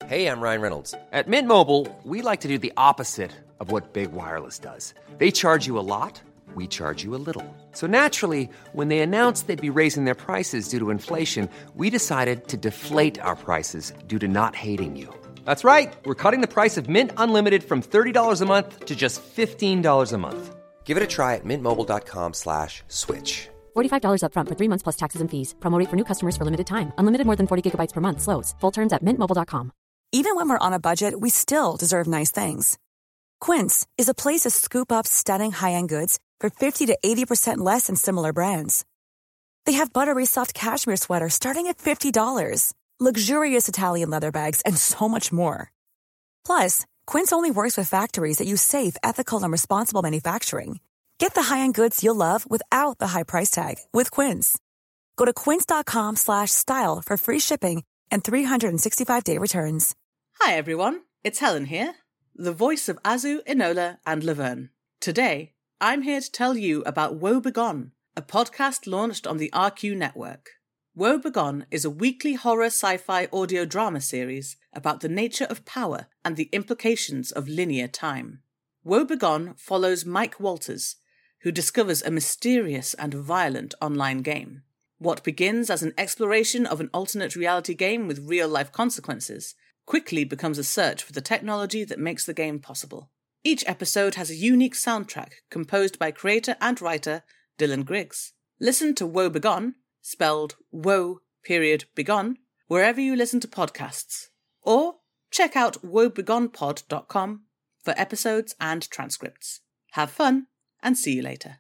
Hey, I'm Ryan Reynolds. At Mint Mobile, we like to do the opposite of what Big Wireless does. They charge you a lot, we charge you a little. So naturally, when they announced they'd be raising their prices due to inflation, we decided to deflate our prices due to not hating you. That's right. We're cutting the price of Mint Unlimited from $30 a month to just $15 a month. Give it a try at mintmobile.com/switch. $45 up front for 3 months plus taxes and fees. Promo rate for new customers for limited time. Unlimited more than 40 gigabytes per month. Slows full terms at mintmobile.com. Even when we're on a budget, we still deserve nice things. Quince is a place to scoop up stunning high-end goods for 50 to 80% less than similar brands. They have buttery soft cashmere sweaters starting at $50, luxurious Italian leather bags, and so much more. Plus, Quince only works with factories that use safe, ethical, and responsible manufacturing. Get the high-end goods you'll love without the high price tag with Quince. Go to quince.com/style for free shipping and 365-day returns. Hi everyone, it's Helen here, the voice of Azu, Enola and Laverne. Today, I'm here to tell you about Woe Begone, a podcast launched on the RQ network. Woe Begone is a weekly horror sci-fi audio drama series about the nature of power and the implications of linear time. Woe Begone follows Mike Walters, who discovers a mysterious and violent online game. What begins as an exploration of an alternate reality game with real-life consequences quickly becomes a search for the technology that makes the game possible. Each episode has a unique soundtrack composed by creator and writer Dylan Griggs. Listen to Woe Begone, spelled Woe.Begone, wherever you listen to podcasts. Or check out woebegonepod.com for episodes and transcripts. Have fun, and see you later.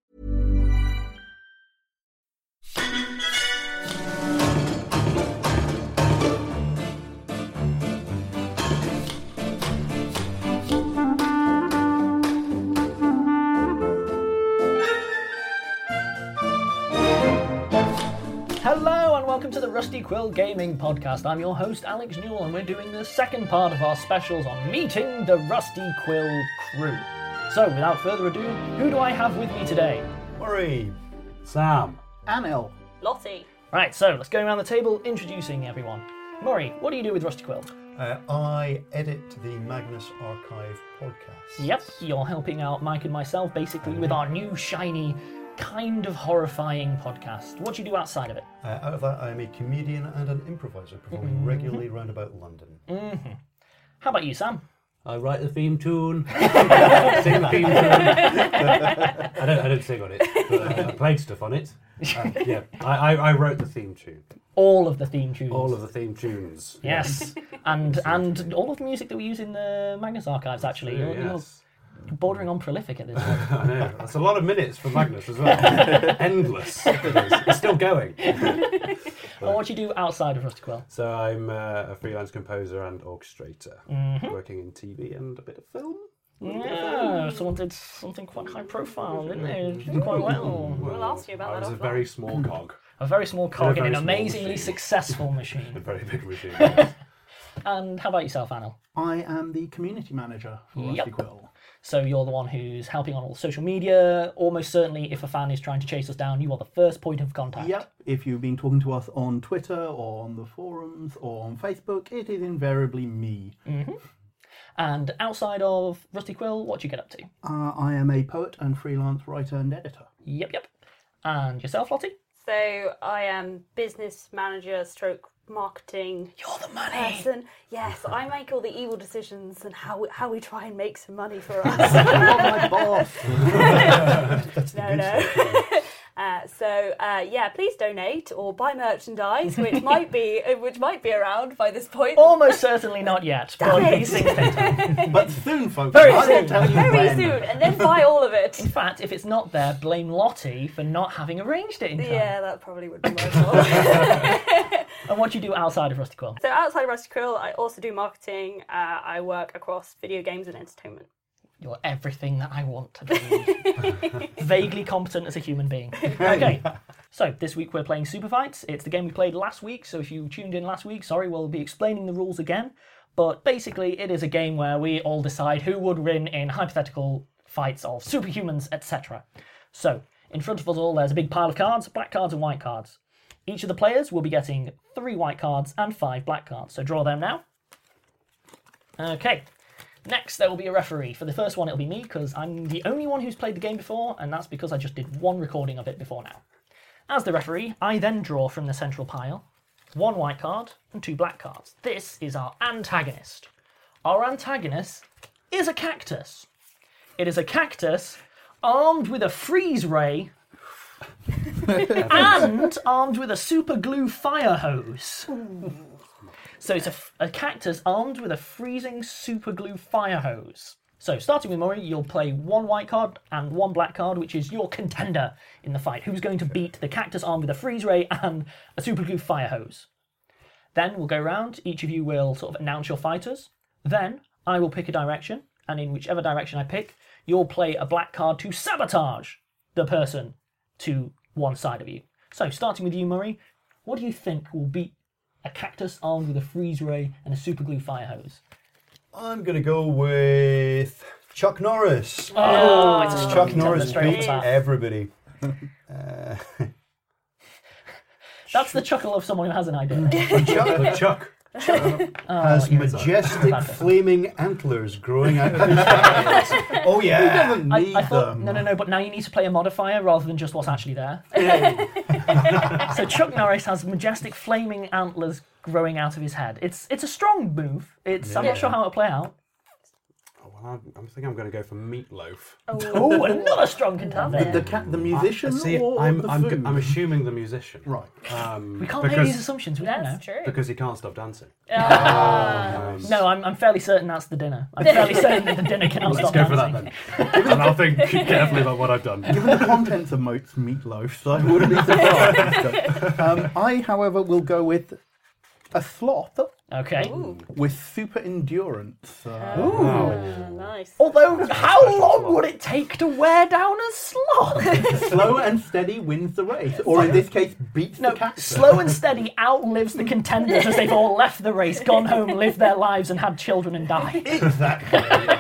Hello and welcome to the Rusty Quill Gaming Podcast. I'm your host, Alex Newell, and we're doing the second part of our specials on meeting the Rusty Quill crew. So, without further ado, who do I have with me today? Murray, Sam, Anil, Lottie. Right, so let's go around the table introducing everyone. Murray, what do you do with Rusty Quill? I edit the Magnus Archive podcast. Yep, you're helping out Mike and myself basically with our new shiny, kind of horrifying podcast. What do you do outside of it? Out of that, I am a comedian and an improviser, performing regularly round about London. Mm-hmm. How about you, Sam? I write the theme tune. Sing the theme tune. I don't sing on it, but I played stuff on it. Yeah, I wrote the theme tune. All of the theme tunes. All of the theme tunes. Yes, and all of the music that we use in the Magnus archives. Actually, you're bordering on prolific at this point. I know. That's a lot of minutes for Magnus as well. Endless. It's still going. Well, what do you do outside of Rusty Quill? So I'm a freelance composer and orchestrator, working in TV and a bit of film. Yeah, someone did something quite high profile, didn't they? Did quite well. We'll ask you about that. I was a very small cog. A very small cog in an amazingly machine. successful machine. A very big machine. And how about yourself, Anil? I am the community manager for Rusty Quill. So you're the one who's helping on all social media. Almost certainly, if a fan is trying to chase us down, you are the first point of contact. Yep. If you've been talking to us on Twitter or on the forums or on Facebook, it is invariably me. Mm-hmm. And outside of Rusty Quill, what do you get up to? I am a poet and freelance writer and editor. Yep. And yourself, Lottie? So I am business manager stroke marketing. You're the money person. Yes, I make all the evil decisions and how we try and make some money for us. You're my boss. No. Yeah, please donate or buy merchandise, which might be around by this point. Almost certainly not yet. But these things take time. But soon, folks. Very I will soon. tell you Very when. soon, and then buy all of it. In fact, if it's not there, blame Lottie for not having arranged it in time. Yeah, that probably would be my fault. And what do you do outside of Rusty Quill? So outside of Rusty Quill, I also do marketing. I work across video games and entertainment. You're everything that I want to be. Vaguely competent as a human being. Okay, so this week we're playing Super Fights. It's the game we played last week, so if you tuned in last week, sorry, we'll be explaining the rules again. But basically, it is a game where we all decide who would win in hypothetical fights of superhumans, etc. So, in front of us all, there's a big pile of cards, black cards and white cards. Each of the players will be getting 3 white cards and 5 black cards. So draw them now. Okay. Next, there will be a referee. For the first one, it'll be me, because I'm the only one who's played the game before, and that's because I just did one recording of it before now. As the referee, I then draw from the central pile 1 white card and 2 black cards. This is our antagonist. Our antagonist is a cactus. It is a cactus armed with a freeze ray and armed with a super glue fire hose. So it's a cactus armed with a freezing super glue fire hose. So starting with Murray, you'll play 1 white card and 1 black card, which is your contender in the fight. Who's going to beat the cactus armed with a freeze ray and a super glue fire hose? Then we'll go round. Each of you will sort of announce your fighters. Then I will pick a direction, and in whichever direction I pick, you'll play a black card to sabotage the person to one side of you. So starting with you, Murray, what do you think will beat a cactus armed with a freeze ray and a super glue fire hose? I'm going to go with Chuck Norris. Oh, it's a strong Chuck Norris contender straight beats off the bat. everybody. That's the chuckle of someone who has an idea. But Chuck Has you're majestic bad. flaming antlers growing out of his face. Oh He yeah. doesn't I need thought, them. no, but now you need to play a modifier rather than just what's actually there. So Chuck Norris has majestic flaming antlers growing out of his head. It's a strong move. I'm not sure how it'll play out. Well, I think I'm going to go for Meatloaf. Oh, another strong contender. The musician See, or I'm the food? assuming the musician. Right. We can't make these assumptions. We don't know. That's true. Because he can't stop dancing. No, I'm fairly certain that's the dinner. I'm fairly certain that the dinner cannot Let's stop go for dancing. that then. And I'll think carefully about what I've done. Given the contents of Moat's meatloaf, so I wouldn't be surprised. I, however, will go with a sloth Okay. with super endurance. Nice. Although, how long would it take to wear down a sloth? Slow and steady wins the race, or in this case, beats No, the cactus. slow and steady outlives the contenders as they've all left the race, gone home, lived their lives, and had children and died. Exactly.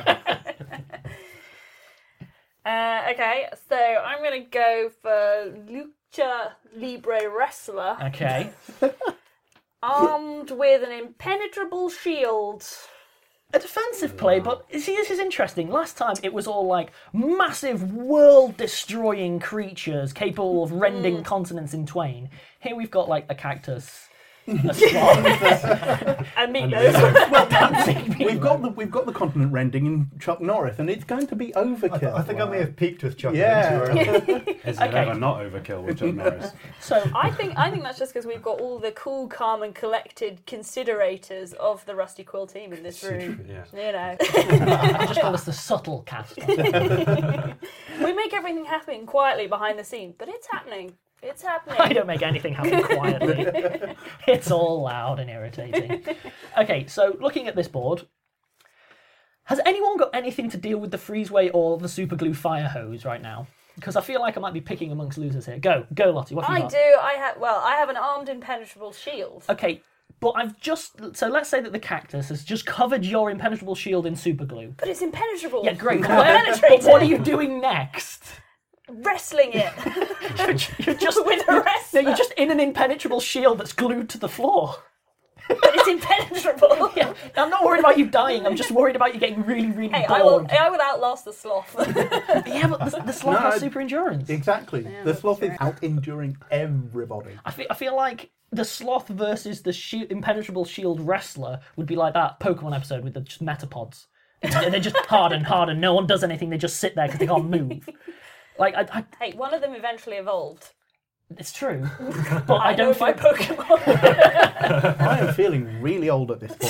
Okay, so I'm going to go for Lucha Libre Wrestler, Okay. armed with an impenetrable shield. A defensive play, but see, this is interesting. Last time it was all like massive, world-destroying creatures capable of rending continents in twain. Here we've got like a cactus, a sloth, And Meatloaf. well, dancing. We've got the continent rending in Chuck Norris, and it's going to be overkill. I think I may have peaked with Chuck Yeah. Norris too early. Is Okay. it ever not overkill with Chuck Norris? So I think that's just because we've got all the cool, calm, and collected considerators of the Rusty Quill team in this room. Yeah. You know, I just call this the subtle cast. we make everything happen quietly behind the scene, but it's happening. It's happening. I don't make anything happen quietly. It's all loud and irritating. Okay, so looking at this board, has anyone got anything to deal with the freezeway or the super glue fire hose right now? Because I feel like I might be picking amongst losers here. Go, Lottie. What have you got? I have an armed impenetrable shield. Okay, but so let's say that the cactus has just covered your impenetrable shield in super glue. But it's impenetrable. Yeah, great. It's But penetrating. what are you doing next? Wrestling it You're just with a wrestler. No, you're just in an impenetrable shield that's glued to the floor. But it's impenetrable. Yeah, I'm not worried about you dying. I'm just worried about you getting really, really Hey, bored. I will outlast the sloth. Yeah, but the sloth No, has super endurance. Exactly. The sloth is out enduring everybody. I feel like the sloth versus the impenetrable shield wrestler would be like that Pokemon episode with the just metapods. They're just hardened. No one does anything. They just sit there because they can't move. Like Hey, one of them eventually evolved. it's true, but I don't my feel. Pokemon. I am feeling really old at this point.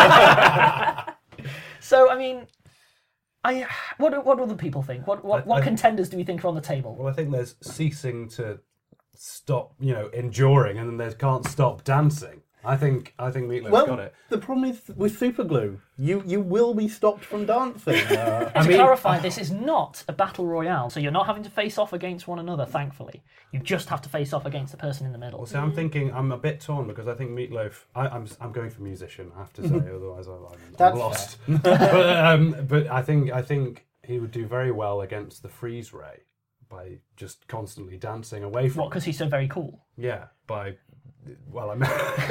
So I mean, what do other people think? What contenders do we think are on the table? Well, I think there's ceasing to stop, enduring, and then there's can't stop dancing. I think Meatloaf's got it. The problem is with super glue, you will be stopped from dancing. To clarify, this is not a battle royale, so you're not having to face off against one another, thankfully. You just have to face off against the person in the middle. Well, see, I'm thinking I'm a bit torn because I think Meatloaf. I'm going for musician. I have to say, otherwise I'm That's lost. but I think he would do very well against the freeze ray. by just constantly dancing away from. What? Because he's so very cool. Yeah, by. Well, I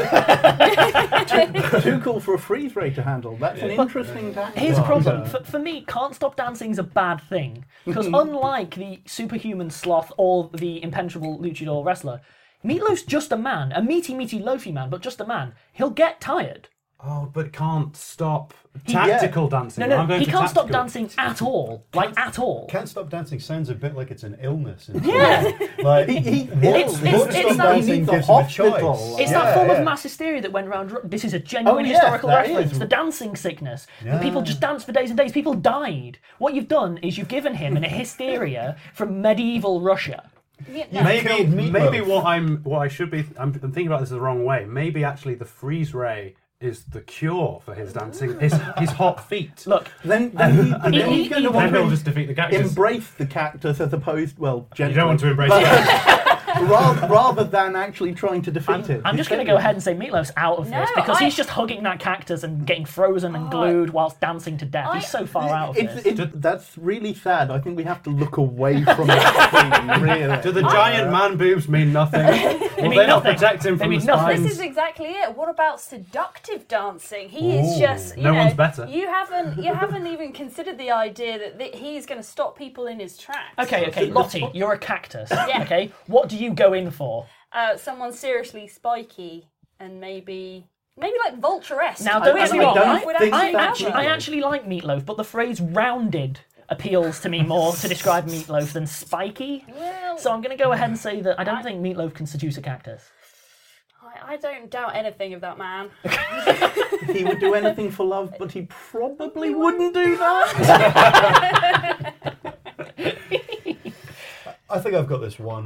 mean, Too cool for a freeze ray to handle. That's an interesting tactic. Here's a problem. For me, Can't Stop Dancing is a bad thing. Because unlike the superhuman sloth or the impenetrable luchador wrestler, Meatloaf's just a man. A meaty, loafy man, but just a man. He'll get tired. oh, but can't stop tactical dancing. No, I'm going he to can't stop tactical. dancing at all. Like, at all. Can't Stop Dancing sounds a bit like it's an illness. Yeah. Like, it's Stop that- Dancing he needs a gives him a hospital. choice. It's that form of mass hysteria that went around. This is a genuine historical that reference. is. The dancing sickness. Yeah. People just dance for days and days. People died. What you've done is you've given him a hysteria from medieval Russia. Maybe what I should be. I'm thinking about this the wrong way. Maybe actually the freeze ray is the cure for his dancing. His hot feet. Look, Then he's going to Then want he'll to just defeat the cactus. embrace the cactus as opposed, well, You gently. don't want to embrace it. rather than actually trying to defeat it. I'm just going to go ahead and say Meatloaf's out of this because he's just hugging that cactus and getting frozen and glued whilst dancing to death. He's so far out of this. That's really sad. I think we have to look away from that thing, really. Do the giant man boobs mean nothing? Will mean they not nothing. protect him They from the mean nothing. spines? This is exactly it. What about seductive dancing? He is just no one's better. You haven't even considered the idea that he's going to stop people in his tracks. Okay, Lottie, you're a cactus. Yeah. Okay, what do you go in for? Someone seriously spiky and maybe like Vulture-esque. Now, don't get me wrong. I I actually like Meatloaf, but the phrase "rounded" appeals to me more to describe Meatloaf than spiky. Well, So I'm going to go ahead and say that I don't think Meatloaf can seduce a cactus. I don't doubt anything of that man. He would do anything for love, but he probably wouldn't do that. I think I've got this one.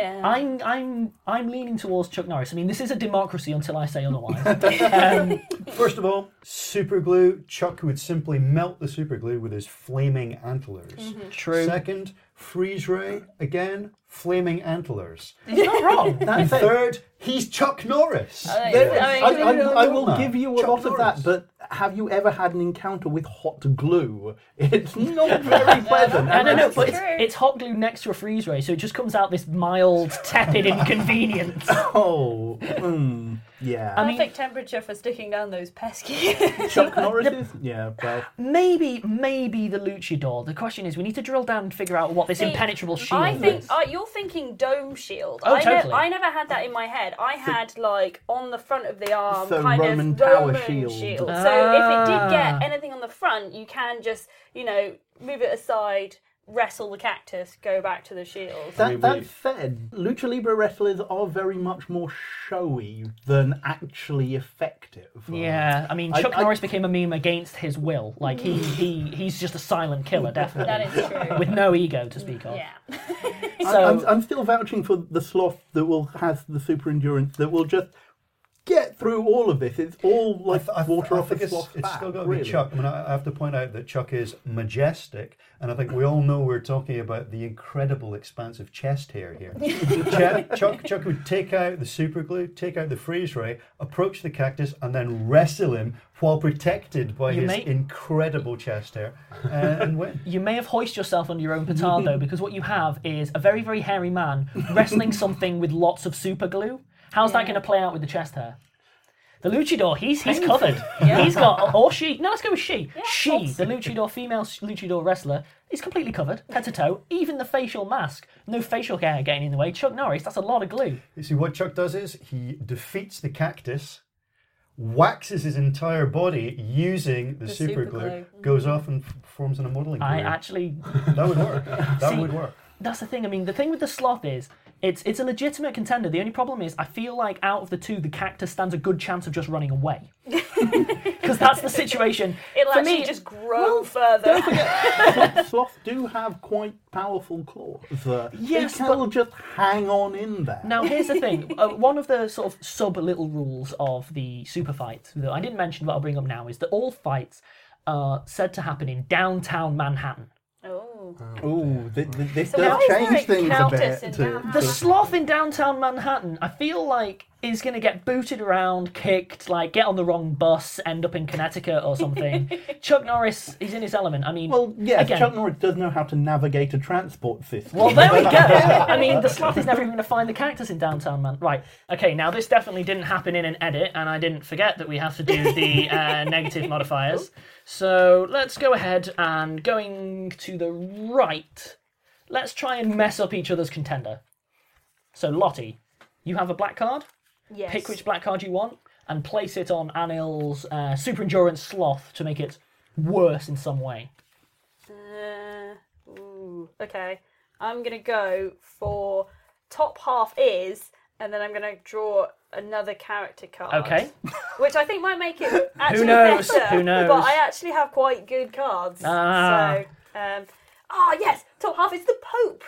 I'm leaning towards Chuck Norris. I mean, this is a democracy until I say otherwise. First of all, super glue. Chuck would simply melt the super glue with his flaming antlers. True. Second, freeze ray. Again, flaming antlers. He's not wrong. And third, he's Chuck Norris. I will give you a Chuck lot of Norris. that, but have you ever had an encounter with hot glue? It's not very pleasant. No, but it's hot glue next to a freeze ray, so it just comes out this mild, tepid inconvenience. Oh, yeah. I mean, Perfect temperature for sticking down those pesky. Chuck Norris's? Yeah, well. maybe the luchador. The question is, we need to drill down and figure out what this impenetrable shield I think is. you're thinking dome shield. Oh, totally. I never had that in my head. I had like on the front of the arm, The kind Roman of tower Roman shield. So if it did get anything on the front, you can just move it aside, wrestle the cactus, go back to the shield. That said, Lucha Libre wrestlers are very much more showy than actually effective. Yeah, I mean, Chuck Norris became a meme against his will. Like, he's just a silent killer, definitely. That is true. With no ego to speak of. Yeah. So, I'm still vouching for the sloth that has the super endurance that will just get through all of this. It's all like water off a sloth's It's back. still got to really. be Chuck. I mean, I have to point out that Chuck is majestic, and I think we all know we're talking about the incredible expansive chest hair here. Chuck would take out the super glue, take out the freeze ray, approach the cactus, and then wrestle him while protected by his incredible chest hair, and win. you may have hoisted yourself under your own petard, though, because what you have is a very, very hairy man wrestling something with lots of super glue. How's that going to play out with the chest hair? The luchador, he's covered. He's got, or she, no, let's go with she. The luchador, female luchador wrestler, is completely covered, head to toe, even the facial mask. No facial hair getting in the way. Chuck Norris, that's a lot of glue. You see, what Chuck does is he defeats the cactus, waxes his entire body using the super glue, goes off and forms in a modelling career. That would work. That would work. That's the thing. I mean, the thing with the sloth is, it's a legitimate contender. The only problem is, I feel like out of the two, the cactus stands a good chance of just running away. Because that's the situation. It'll For actually me, just grow further. Sloths do have quite powerful claws. Yes, they will just hang on in there. Now, here's the thing. One of the sort of sub-little rules of the super fights that I didn't mention, but I'll bring up now, is that all fights are said to happen in downtown Manhattan. Oh, this So does why is there change a things a cactus bit. in to- downtown? The sloth in downtown Manhattan, I feel like is going to get booted around, kicked, like get on the wrong bus, end up in Connecticut or something. Chuck Norris, he's in his element. I mean, Well, yes, again, Chuck Norris does know how to navigate a transport system. well, there we go. I mean, the sloth is never even going to find the cactus in downtown, man. Right. Okay, now this definitely didn't happen in an edit, and I didn't forget that we have to do the negative modifiers. So let's go ahead and going to the right, let's try and mess up each other's contender. So Lottie, you have a black card. Yes. Pick which black card you want and place it on Anil's Super Endurance Sloth to make it worse in some way. Okay. I'm going to go for top half is, and then I'm going to draw another character card. Okay. Which I think might make it actually Who knows? better. Who knows? But I actually have quite good cards. Ah. So, yes, top half is the Pope.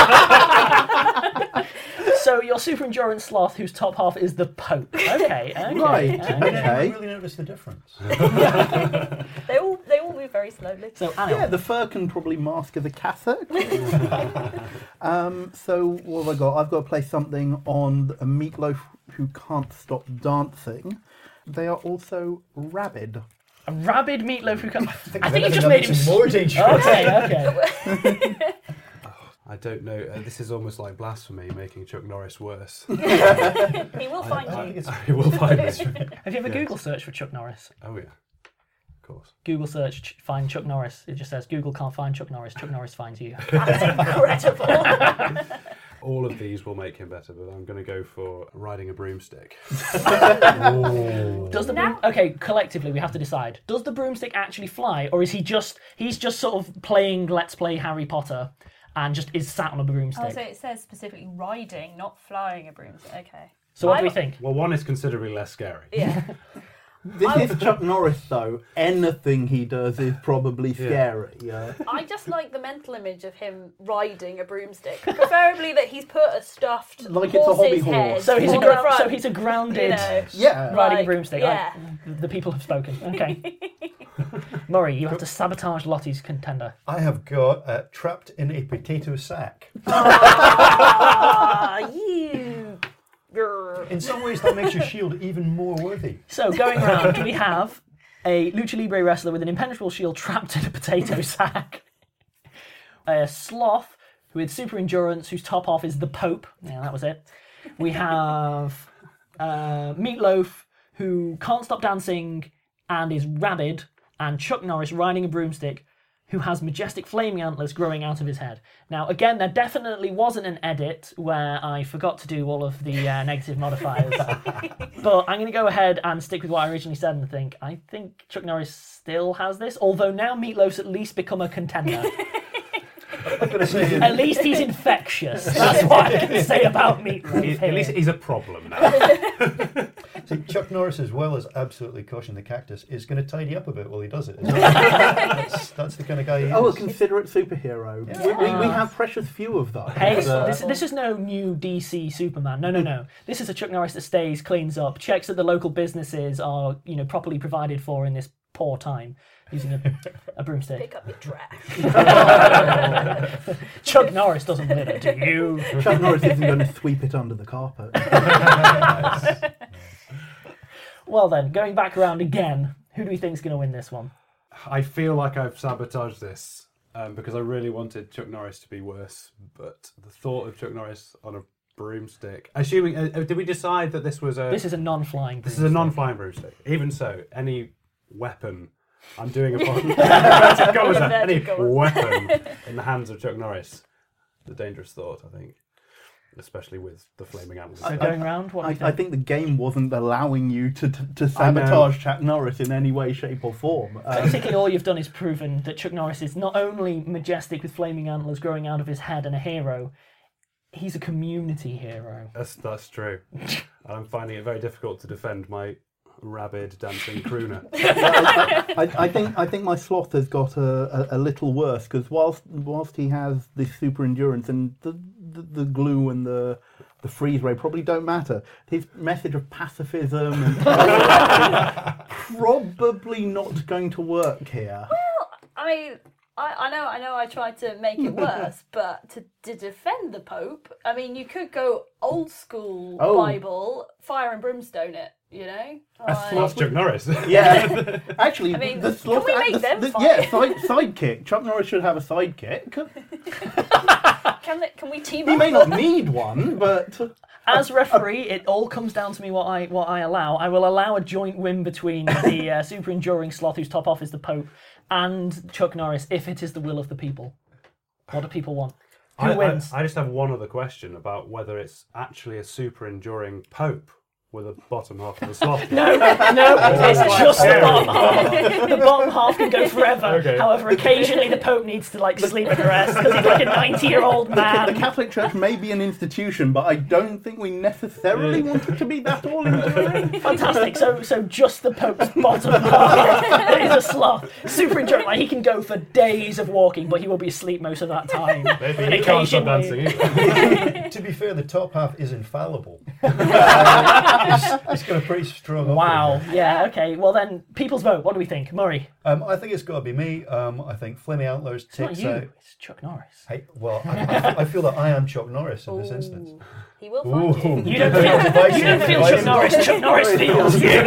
So your Super Endurance Sloth, whose top half is the Pope. Okay. Right. I didn't Okay. really notice the difference. They all move very slowly. So Anil. Yeah, the fur can probably mask as a cassock. So what have I got? I've got to place something on a meatloaf who can't stop dancing. They are also rabid. A rabid meatloaf who can... I think you Anything just that made makes him... more dangerous. Okay. I don't know. This is almost like blasphemy, making Chuck Norris worse. He will find I you. think it's He will find us. Have you ever Google searched for Chuck Norris? Oh yeah, of course. Google search, find Chuck Norris. It just says, Google can't find Chuck Norris finds you. That's incredible. All of these will make him better, but I'm going to go for riding a broomstick. Does the okay, collectively we have to decide. Does the broomstick actually fly, or is he's just sort of playing Let's Play Harry Potter and just is sat on a broomstick? Oh, so it says specifically riding, not flying a broomstick. Okay. So what do we think? Well, one is considerably less scary. Yeah. This is Chuck Norris, though. Anything he does is probably scary. Yeah. I just like the mental image of him riding a broomstick. Preferably that he's put a stuffed Like it's a horse's hobby head horse. So he's on the front, a grounded you know. Yeah. riding Like, a broomstick. yeah. The people have spoken. Okay. Murray, you have to sabotage Lottie's contender. I have got trapped in a potato sack. You. Grr. In some ways, that makes your shield even more worthy. So going around, we have a Lucha Libre wrestler with an impenetrable shield trapped in a potato sack. A sloth with super endurance whose top half is the Pope. Yeah, that was it. We have Meatloaf who can't stop dancing and is rabid, and Chuck Norris riding a broomstick who has majestic flaming antlers growing out of his head. Now, again, there definitely wasn't an edit where I forgot to do all of the negative modifiers. But I'm going to go ahead and stick with what I originally said and I think Chuck Norris still has this, although now Meatloaf's at least become a contender. At least he's infectious. That's what I can say about Meatloaf. At least he's a problem now. See, Chuck Norris, as well as absolutely crushing the cactus, is going to tidy up a bit while he does it. That's the kind of guy he is. Oh, a considerate superhero. We have precious few of those. Hey, this is no new DC Superman. No. This is a Chuck Norris that stays, cleans up, checks that the local businesses are, properly provided for in this poor time, using a broomstick. Pick up your trash. Chuck Norris doesn't litter, do you? Chuck Norris isn't going to sweep it under the carpet. Well then, going back around again, who do we think is going to win this one? I feel like I've sabotaged this because I really wanted Chuck Norris to be worse, but the thought of Chuck Norris on a broomstick... Assuming... did we decide that this was a... This is a non-flying broomstick. This is a non-flying broomstick. Even so, any weapon... I'm doing a... any weapon in the hands of Chuck Norris. It's a dangerous thought, I think. Especially with the flaming antlers. So going round, what do you think? I think the game wasn't allowing you to sabotage Chuck Norris in any way, shape or form. Basically all you've done is proven that Chuck Norris is not only majestic with flaming antlers growing out of his head and a hero, he's a community hero. That's true. And I'm finding it very difficult to defend my rabid dancing crooner. I think my sloth has got a little worse, because whilst he has this super endurance and the glue and the freeze ray probably don't matter, his message of pacifism and probably not going to work here. Well, I mean, I know I tried to make it worse, but to defend the Pope, I mean, you could go old school Bible, fire and brimstone it, you know? That's Chuck Norris. Yeah. Actually, I mean, the can we make them sidekick. Chuck Norris should have a sidekick. Can we team He up? may not need one, but... As referee, it all comes down to me what I allow. I will allow a joint win between the super enduring sloth whose top off is the Pope and Chuck Norris if it is the will of the people. What do people want? Who wins? I just have one other question about whether it's actually a super enduring Pope with a bottom half of the sloth. No, it's just the bottom half. The bottom half can go forever. Okay. However, occasionally the Pope needs to sleep and rest because he's like a 90-year-old man. The Catholic Church may be an institution, but I don't think we necessarily want it to be that all enduring. Fantastic. So just the Pope's bottom half is a sloth. Super enduring. Like he can go for days of walking, but he will be asleep most of that time. Maybe he can't stop dancing either. To be fair, the top half is infallible. It's got a pretty strong Wow. offering. Yeah. Okay. Well then, people's vote. What do we think, Murray? I think it's got to be me. I think Flaming Antlers It's not takes you. out. It's Chuck Norris. Hey, well, I feel that I am Chuck Norris in this instance. He will find you. You don't feel Chuck Norris. Chuck Norris feels you.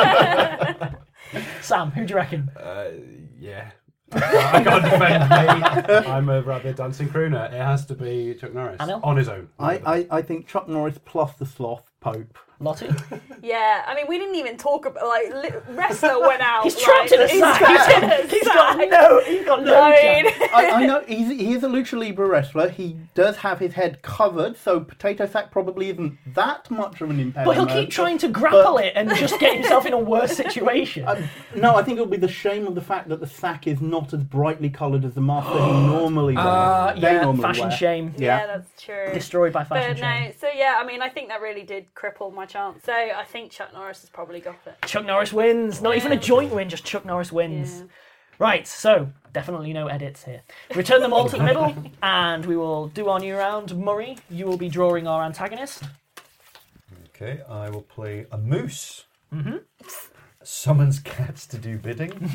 Sam, who do you reckon? Yeah. I can't defend me. I'm a rather dancing crooner. It has to be Chuck Norris Anil? on his own. I think Chuck Norris plus the sloth Pope. Lottie? Yeah, I mean, we didn't even talk about, wrestler went out. He's trapped in a sack. He's got no I mean, chance. I know he is a lucha libre wrestler. He does have his head covered, so potato sack probably isn't that much of an impediment. But he'll keep trying to grapple it and just get himself in a worse situation. No, I think it'll be the shame of the fact that the sack is not as brightly coloured as the mask that he normally wears. They Yeah, normally fashion wear. shame. yeah, that's true. Destroyed by fashion But shame. no, so yeah, I mean, I think that really did cripple my chance. So I think Chuck Norris has probably got it. Chuck Norris wins. Not even a joint win, just Chuck Norris wins. Yeah. Right, so definitely no edits here. Return them all to the middle, and we will do our new round. Murray, you will be drawing our antagonist. Okay, I will play a moose. Mm-hmm. Summons cats to do bidding.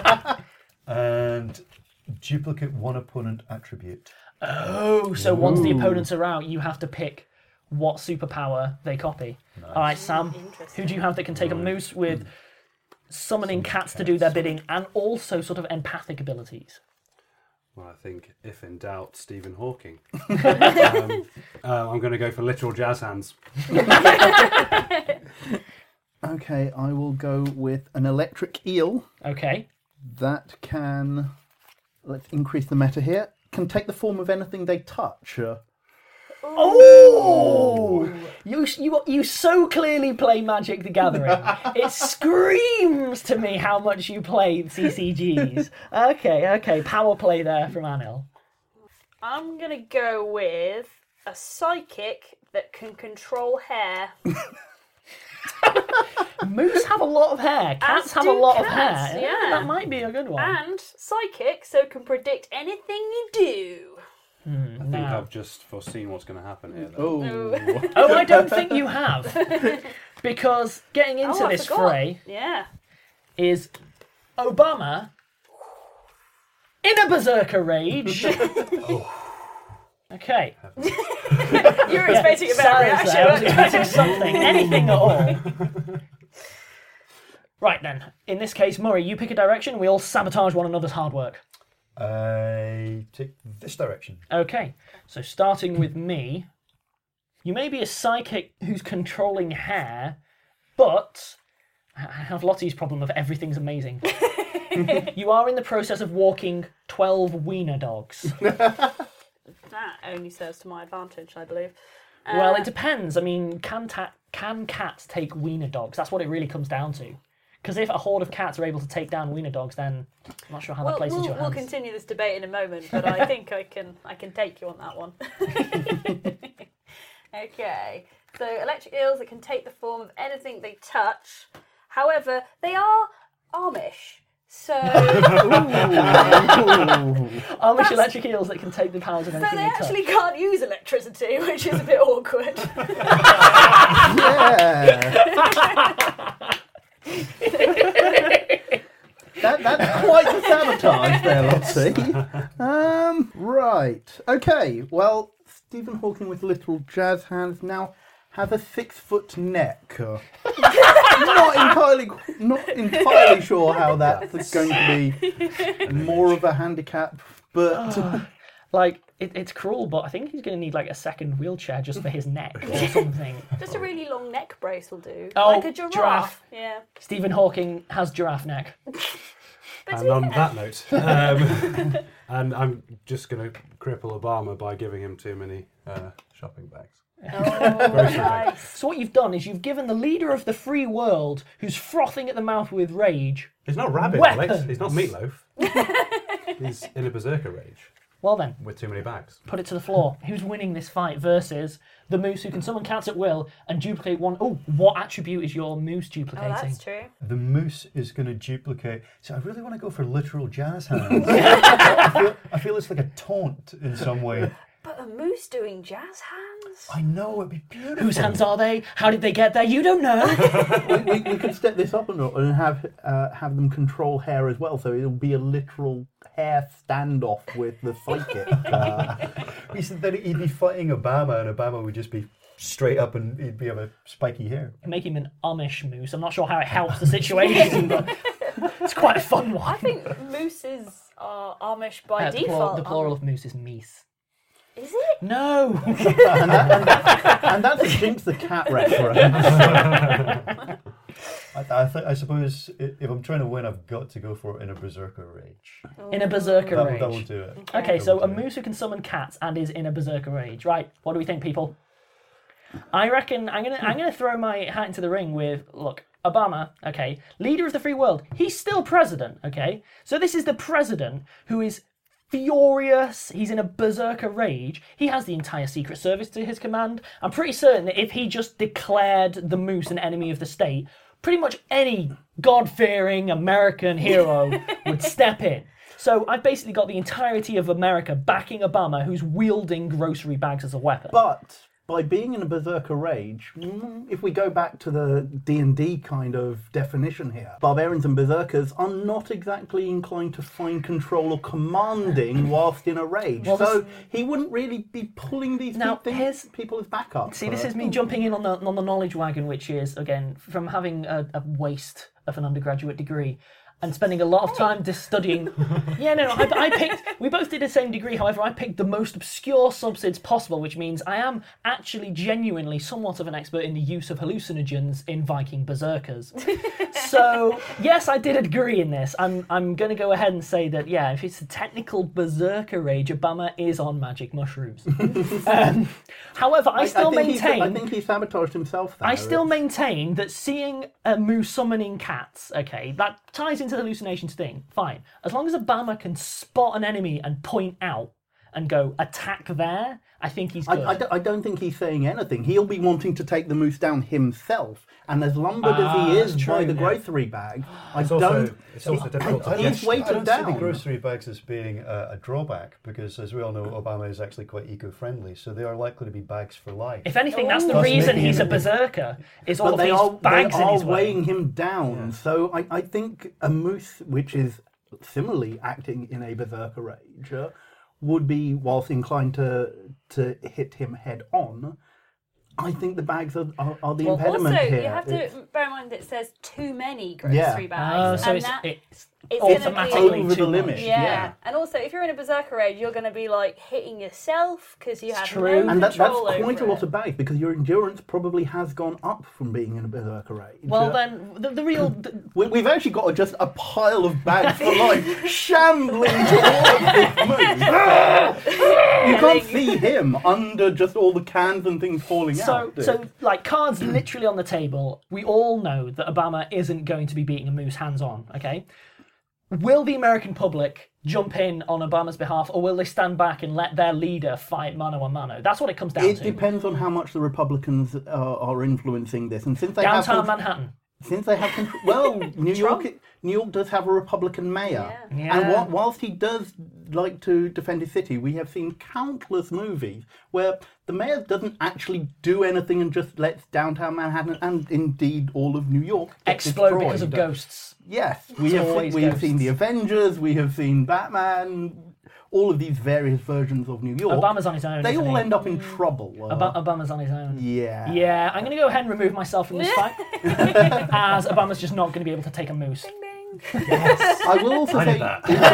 And duplicate one opponent attribute. Oh, so once the opponents are out, you have to pick what superpower they copy. Nice. All right, Sam, who do you have that can take a moose with summoning cats to do their bidding and also sort of empathic abilities? Well, I think, if in doubt, Stephen Hawking. I'm going to go for literal jazz hands. Okay, I will go with an electric eel Okay. that can, let's increase the meta here, can take the form of anything they touch. Oh! You so clearly play Magic the Gathering. It screams to me how much you play CCGs. Okay. Power play there from Anil. I'm going to go with a psychic that can control hair. Moose have a lot of hair. Cats As have do a lot cats, of hair. yeah. That might be a good one. And psychic, so can predict anything you do. I think Now. I've just foreseen what's going to happen here. Though. Oh, I don't think you have. Because getting into I this forgot. fray Yeah. is Obama in a berserker rage. Okay. You're expecting a better reaction, I was weren't you? expecting something, anything at all. Right then, in this case, Murray, you pick a direction, we all sabotage one another's hard work. I take this direction. Okay, so starting with me, you may be a psychic who's controlling hair, but I have Lottie's problem of everything's amazing. You are in the process of walking 12 wiener dogs. That only serves to my advantage, I believe. Well, it depends. I mean, can cats take wiener dogs? That's what it really comes down to. Because if a horde of cats are able to take down wiener dogs, then I'm not sure how that plays into your We'll hands. continue this debate in a moment, but I think I can take you on that one. Okay, so electric eels that can take the form of anything they touch. However, they are Amish, so Amish electric eels that can take the powers of so anything they they touch. actually can't use electricity, which is a bit awkward. Yeah. That's quite the sabotage there, Lottie. Right. Okay. Well, Stephen Hawking with little jazz hands now has a 6-foot neck. Not entirely sure how that's going to be more of a handicap, but it's cruel. But I think he's going to need like a second wheelchair just for his neck or something. Just a really long neck brace will do. Oh, like a giraffe. Yeah. Stephen Hawking has giraffe neck. And on that note, and I'm just going to cripple Obama by giving him too many shopping bags. Nice. So what you've done is you've given the leader of the free world, who's frothing at the mouth with rage, He's not Rabbit, weapons. Alex. He's not Meatloaf. He's in a berserker rage Well then, with too many bags. put it to the floor. Who's winning this fight versus the moose who can summon cats at will and duplicate one? Oh, what attribute is your moose duplicating? Oh, that's true. The moose is going to duplicate. So I really want to go for literal jazz hands. I feel it's like a taunt in some way. But a moose doing jazz hands? I know, it'd be beautiful. Whose hands are they? How did they get there? You don't know. we could step this up and have them control hair as well, so it'll be a literal hair standoff with the psychic. We said that he'd be fighting Obama, and Obama would just be straight up, and he'd be have a spiky hair. Make him an Amish moose. I'm not sure how it helps the situation, but it's quite a fun one. I think mooses are Amish by default. The plural of moose is meese. Is it? No. and that's a Jinx the Cat reference. I suppose if I'm trying to win, I've got to go for it in a berserker rage. In a berserker rage. That will do it. Okay, so a moose who can summon cats and is in a berserker rage. Right, what do we think, people? I reckon I'm gonna throw my hat into the ring with, look, Obama, okay, leader of the free world. He's still president, okay? So this is the president who is furious. He's in a berserker rage. He has the entire Secret Service to his command. I'm pretty certain that if he just declared the moose an enemy of the state, pretty much any God-fearing American hero would step in. So I've basically got the entirety of America backing Obama, who's wielding grocery bags as a weapon. But by being in a berserker rage, if we go back to the D&D kind of definition here, barbarians and berserkers are not exactly inclined to find control or commanding whilst in a rage. Well, so he wouldn't really be pulling these people as backup. See, this is me jumping in on the knowledge wagon, which is, again, from having a waste of an undergraduate degree and spending a lot of time just studying. I picked, we both did the same degree, however, I picked the most obscure subsids possible, which means I am actually genuinely somewhat of an expert in the use of hallucinogens in Viking berserkers. So, yes, I did a degree in this. I'm going to go ahead and say that, yeah, if it's a technical berserker rage, Obama is on magic mushrooms. However, I think he sabotaged himself there. I still maintain that seeing a moose summoning cats, okay, that ties into the hallucinations thing, fine. As long as Obama can spot an enemy and point out and go, attack there, I think he's good. I don't think he's saying anything. He'll be wanting to take the moose down himself. And as lumbered as he is by the grocery bag, it's also difficult to he's weighted I don't down. see the grocery bags as being a drawback, because as we all know, Obama is actually quite eco-friendly, so they are likely to be bags for life. If anything, that's the reason he's a berserker, is all but these bags in his way. weighing him down. Yeah. So I think a moose, which is similarly acting in a berserker rage, would be, whilst inclined to hit him head on, I think the bags are the impediment also, here. You have to bear in mind that it says too many grocery bags. So and it's automatically over the too limit. much. Yeah. And also, if you're in a berserker rage, you're going to be like hitting yourself because you have true. no And that's control over quite a lot it. of bags, because your endurance probably has gone up from being in a berserker rage. Well, then, the real... We've actually got just a pile of bags for life shambling towards this moose. You can't see him under just all the cans and things falling out. So, like, cards literally on the table, we all know that Obama isn't going to be beating a moose hands-on, okay? Will the American public jump in on Obama's behalf, or will they stand back and let their leader fight mano a mano? That's what it comes down to. It depends on how much the Republicans are influencing this. And since they Downtown Manhattan. Since they have control, well, New York does have a Republican mayor, and whilst he does like to defend his city, we have seen countless movies where the mayor doesn't actually do anything and just lets downtown Manhattan and indeed all of New York explode because of ghosts. Yes, we have seen the Avengers, we have seen Batman. All of these various versions of New York. Obama's on his own. They all end up in trouble. Obama's on his own. Yeah. Yeah, I'm going to go ahead and remove myself from this fight, as Obama's just not going to be able to take a moose. Bing, bing. Yes. I will also say,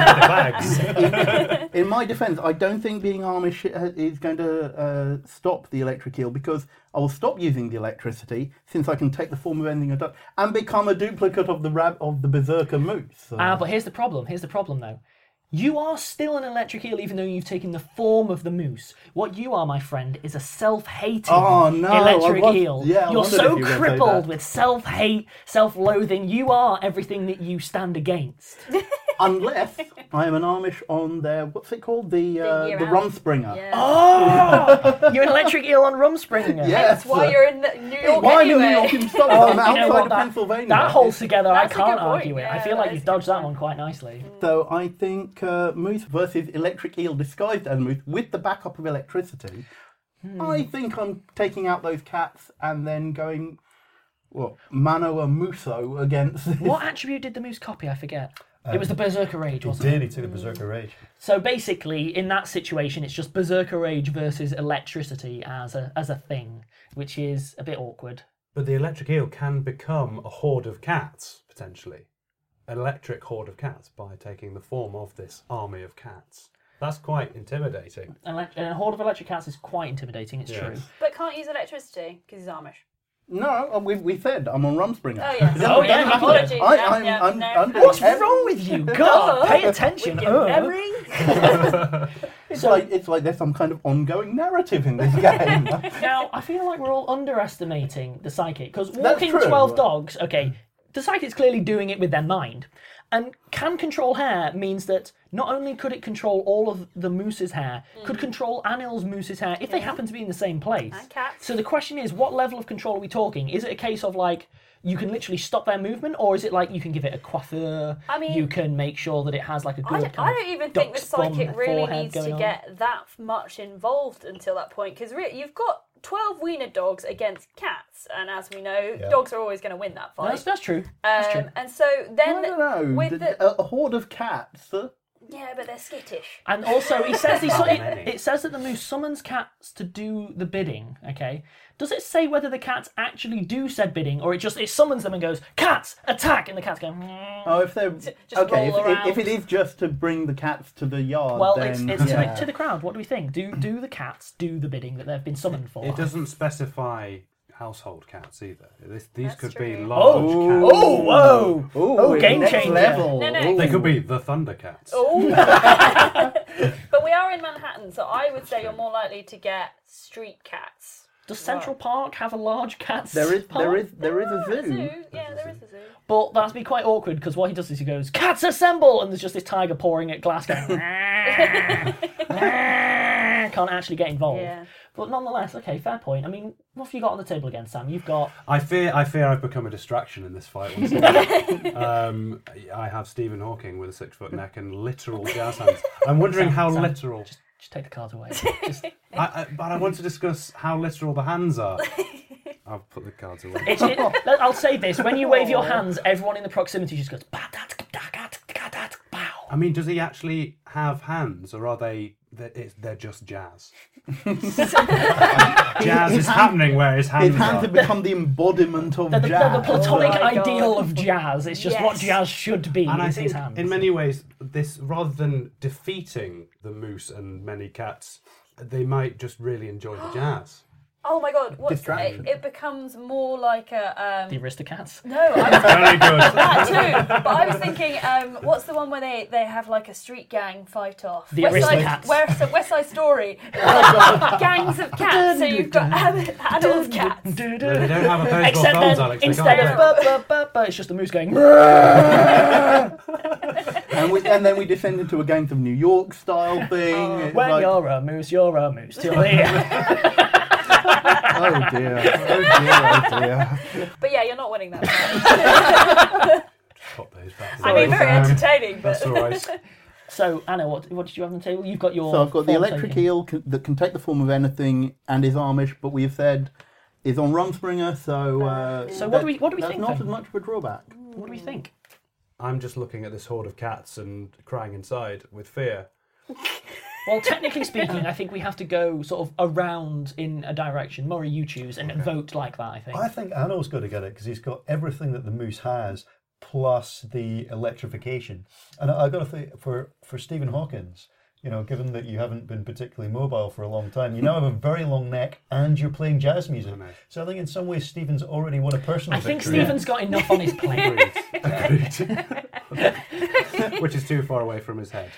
that. in my defence, I don't think being Amish is going to stop the electric eel, because I will stop using the electricity since I can take the form of anything I've done and become a duplicate of the berserker moose. So. But here's the problem. though. You are still an electric eel even though you've taken the form of the moose. What you are, my friend, is a self-hating electric eel. Yeah, You're so crippled with self-hate, self-loathing. You are everything that you stand against. Unless I am an Amish on their, what's it called? The Rumspringer. Yeah. Oh! You're an electric eel on Rumspringer. Yes. That's why you're in New York Why anyway. New York in summer? I'm outside of Pennsylvania. That holds together. That's a I can't good point, argue it. I yeah, feel that like is you've a good dodged that point. one quite nicely. So I think moose versus electric eel disguised as moose with the backup of electricity. I think I'm taking out those cats and then going, mano a muso against this. What attribute did the moose copy? I forget. It was the Berserker Rage, wasn't it? He took the Berserker Rage. So basically, in that situation, it's just Berserker Rage versus electricity as a thing, which is a bit awkward. But the electric eel can become a horde of cats, potentially. An electric horde of cats by taking the form of this army of cats. That's quite intimidating. And a horde of electric cats is quite intimidating, it's true. But can't use electricity because he's Amish. No, we said I'm on Rumspringer. Oh, yes. Oh, yeah. Apologies. I'm doing What's wrong with you? God, pay attention. With your memory. It's like there's some kind of ongoing narrative in this game. Now, I feel like we're all underestimating the psychic, because That's walking true. 12 dogs, okay, the psychic's clearly doing it with their mind. And can control hair means that not only could it control all of the moose's hair, could control Anil's moose's hair if they happen to be in the same place. And cats. So the question is, what level of control are we talking? Is it a case of like, you can literally stop their movement, or is it like you can give it a coiffure, I mean, you can make sure that it has like a good I don't even think the duck's bum psychic really forehead needs to going on? get that much involved until that point, because you've got 12 wiener dogs against cats, and as we know, dogs are always going to win that fight. That's true. That's true. And so then I don't know. with A horde of cats. yeah, but they're skittish. And also, it says that the moose summons cats to do the bidding. Okay, does it say whether the cats actually do said bidding, or it summons them and goes, "Cats, attack!" and the cats go. "Meh." Oh, if they're Just okay, roll around. if it is just to bring the cats to the yard, Well, then it's yeah. to the crowd. What do we think? Do the cats do the bidding that they've been summoned for? It doesn't specify household cats either. These That's could be true. large cats. Oh, whoa! Oh, game next changer. level. No. They could be the Thundercats. Oh. But we are in Manhattan, so I would say you're more likely to get street cats. Does Central Park have a large cats? There is park? a zoo. Yeah, there is a zoo. But that'd be quite awkward because what he does is he goes, "Cats assemble!" and there's just this tiger pouring at glass going, can't actually get involved. Yeah. But nonetheless, okay, fair point. I mean, what have you got on the table again, Sam? You've got... I fear I've become a distraction in this fight. Once again. I have Stephen Hawking with a 6-foot neck and literal jazz hands. I'm wondering how Sam, literal... Just take the cards away. Just... But I want to discuss how literal the hands are. I'll put the cards away. I'll say this. When you wave your hands, everyone in the proximity just goes... Bow. I mean, does he actually have hands, or are they're just jazz? Jazz is happening where his hands His hands are. have become the embodiment of They're the jazz. platonic Oh my God. ideal of jazz. It's just what Yes. jazz should be. And I is think his hands. in many ways, this rather than defeating the moose and many cats, they might just really enjoy the jazz. Oh my God! Distraction. It becomes more like a The Aristocats. no. I was Very good. that too. But I was thinking, what's the one where they have like a street gang fight off? The West Aristocats. West Side Story. Gangs of cats. So you've got adult cats. No, they don't have opposable Except thumbs, then, Alex. They instead can't of play. ba, it's just the moose going. And then we descend into a Gangs of New York style thing. It's When like- you're a moose, you're a moose. Till the Oh dear. Oh dear. Oh dear. But yeah, you're not winning that. Pop those back. I mean, very entertaining, but That's all right. So, Anna, what did you have on the table? You've got your... So I've got the electric form-taking. eel that can take the form of anything and is Amish, but we've said is on Rumspringa, so... So what do we that's think, not then? as much of a drawback. What do we think? I'm just looking at this horde of cats and crying inside with fear. Well, technically speaking, I think we have to go sort of around in a direction. Murray, you choose, and vote like that, I think. I think Anno's got to get it because he's got everything that the moose has, plus the electrification. And I've got to think, for Stephen Hawkins, you know, given that you haven't been particularly mobile for a long time, you now have a very long neck and you're playing jazz music. So I think in some ways Stephen's already won a personal I think victory. Stephen's got enough on his plate. Which is too far away from his head.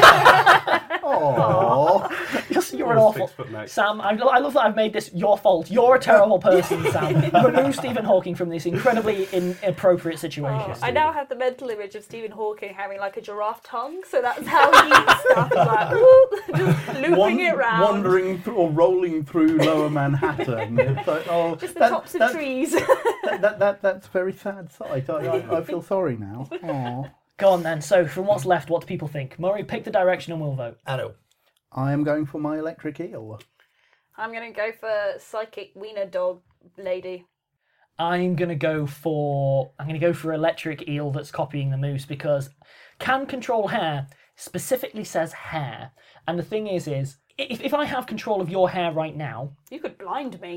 Aww. You're an awful... 6 foot neck. Sam, I love that I've made this your fault. You're a terrible person, Sam. Remove Stephen Hawking from this incredibly inappropriate situation. I now have the mental image of Stephen Hawking having like a giraffe tongue, so that's how he eats stuff. He's like, ooh, just looping it round. Wandering through or rolling through Lower Manhattan. It's like, oh, Just the tops of trees. That's a very sad sight. I feel sorry now. Aww. Go on then. So, from what's left, what do people think? Murray, pick the direction and we'll vote. Anno. I am going for my electric eel. I'm going to go for psychic wiener dog lady. I'm gonna go for electric eel that's copying the moose because can control hair specifically says hair, and the thing is if I have control of your hair right now, You could blind me.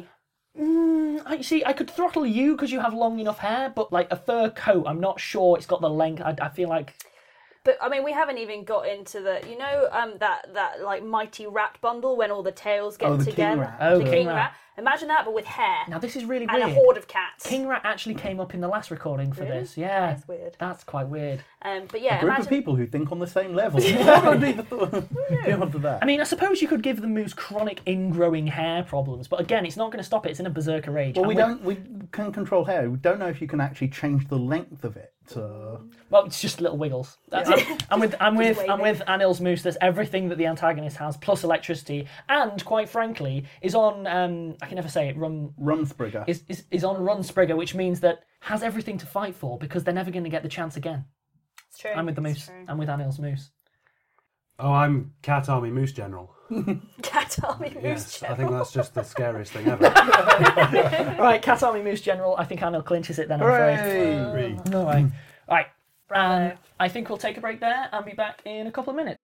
I could throttle you because you have long enough hair, but like a fur coat, I'm not sure it's got the length. I feel like. But I mean, we haven't even got into the, that like mighty rat bundle when all the tails get the king together. rat. Oh, the the king king rat. rat. Imagine that, but with hair Now this is really and weird. a horde of cats. King rat actually came up in the last recording for Really? this. Yeah, That's weird. That's quite weird. But yeah, A group imagine. of people who think on the same level. What would be the beyond that? I mean, I suppose you could give the moose chronic ingrowing hair problems, but again, it's not going to stop it. It's in a berserker rage. Well, And we can control hair. We don't know if you can actually change the length of it. Well, it's just little wiggles. I'm with Anil's moose. There's everything that the antagonist has, plus electricity, and quite frankly, is on. I can never say it. Rumspringa. Is on Rumspringa, which means that has everything to fight for because they're never going to get the chance again. It's true. I'm with the moose. True. I'm with Anil's moose. Oh, I'm Cat Army Moose General. Cat Army Moose Yes, General. I think that's just the scariest thing ever. Right, Cat Army Moose General. I think Anil clinches it then, I'm afraid. All right. Right. Bravo. I think we'll take a break there and be back in a couple of minutes.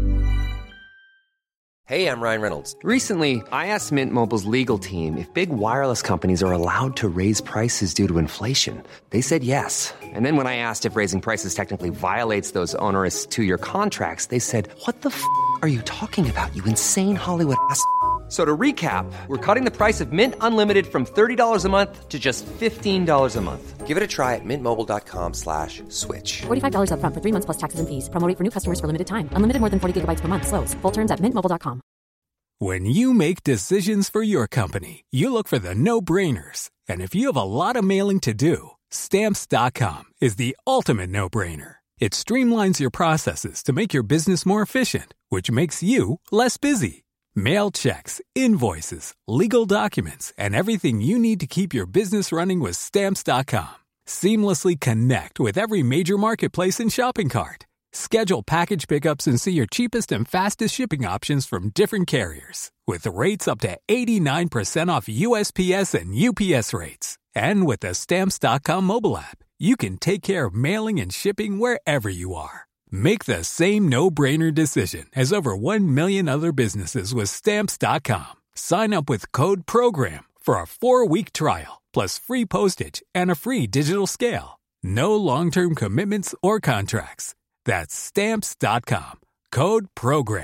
Hey, I'm Ryan Reynolds. Recently, I asked Mint Mobile's legal team if big wireless companies are allowed to raise prices due to inflation. They said yes. And then when I asked if raising prices technically violates those onerous 2-year contracts, they said, "What the f*** are you talking about, you insane Hollywood ass?" So to recap, we're cutting the price of Mint Unlimited from $30 a month to just $15 a month. Give it a try at mintmobile.com/switch. $45 up front for 3 months plus taxes and fees. Promo rate for new customers for limited time. Unlimited more than 40 gigabytes per month. Slows full terms at mintmobile.com. When you make decisions for your company, you look for the no-brainers. And if you have a lot of mailing to do, Stamps.com is the ultimate no-brainer. It streamlines your processes to make your business more efficient, which makes you less busy. Mail checks, invoices, legal documents, and everything you need to keep your business running with Stamps.com. Seamlessly connect with every major marketplace and shopping cart. Schedule package pickups and see your cheapest and fastest shipping options from different carriers. With rates up to 89% off USPS and UPS rates. And with the Stamps.com mobile app, you can take care of mailing and shipping wherever you are. Make the same no-brainer decision as over 1 million other businesses with Stamps.com. Sign up with code PROGRAM for a 4-week trial, plus free postage and a free digital scale. No long-term commitments or contracts. That's Stamps.com. Code PROGRAM.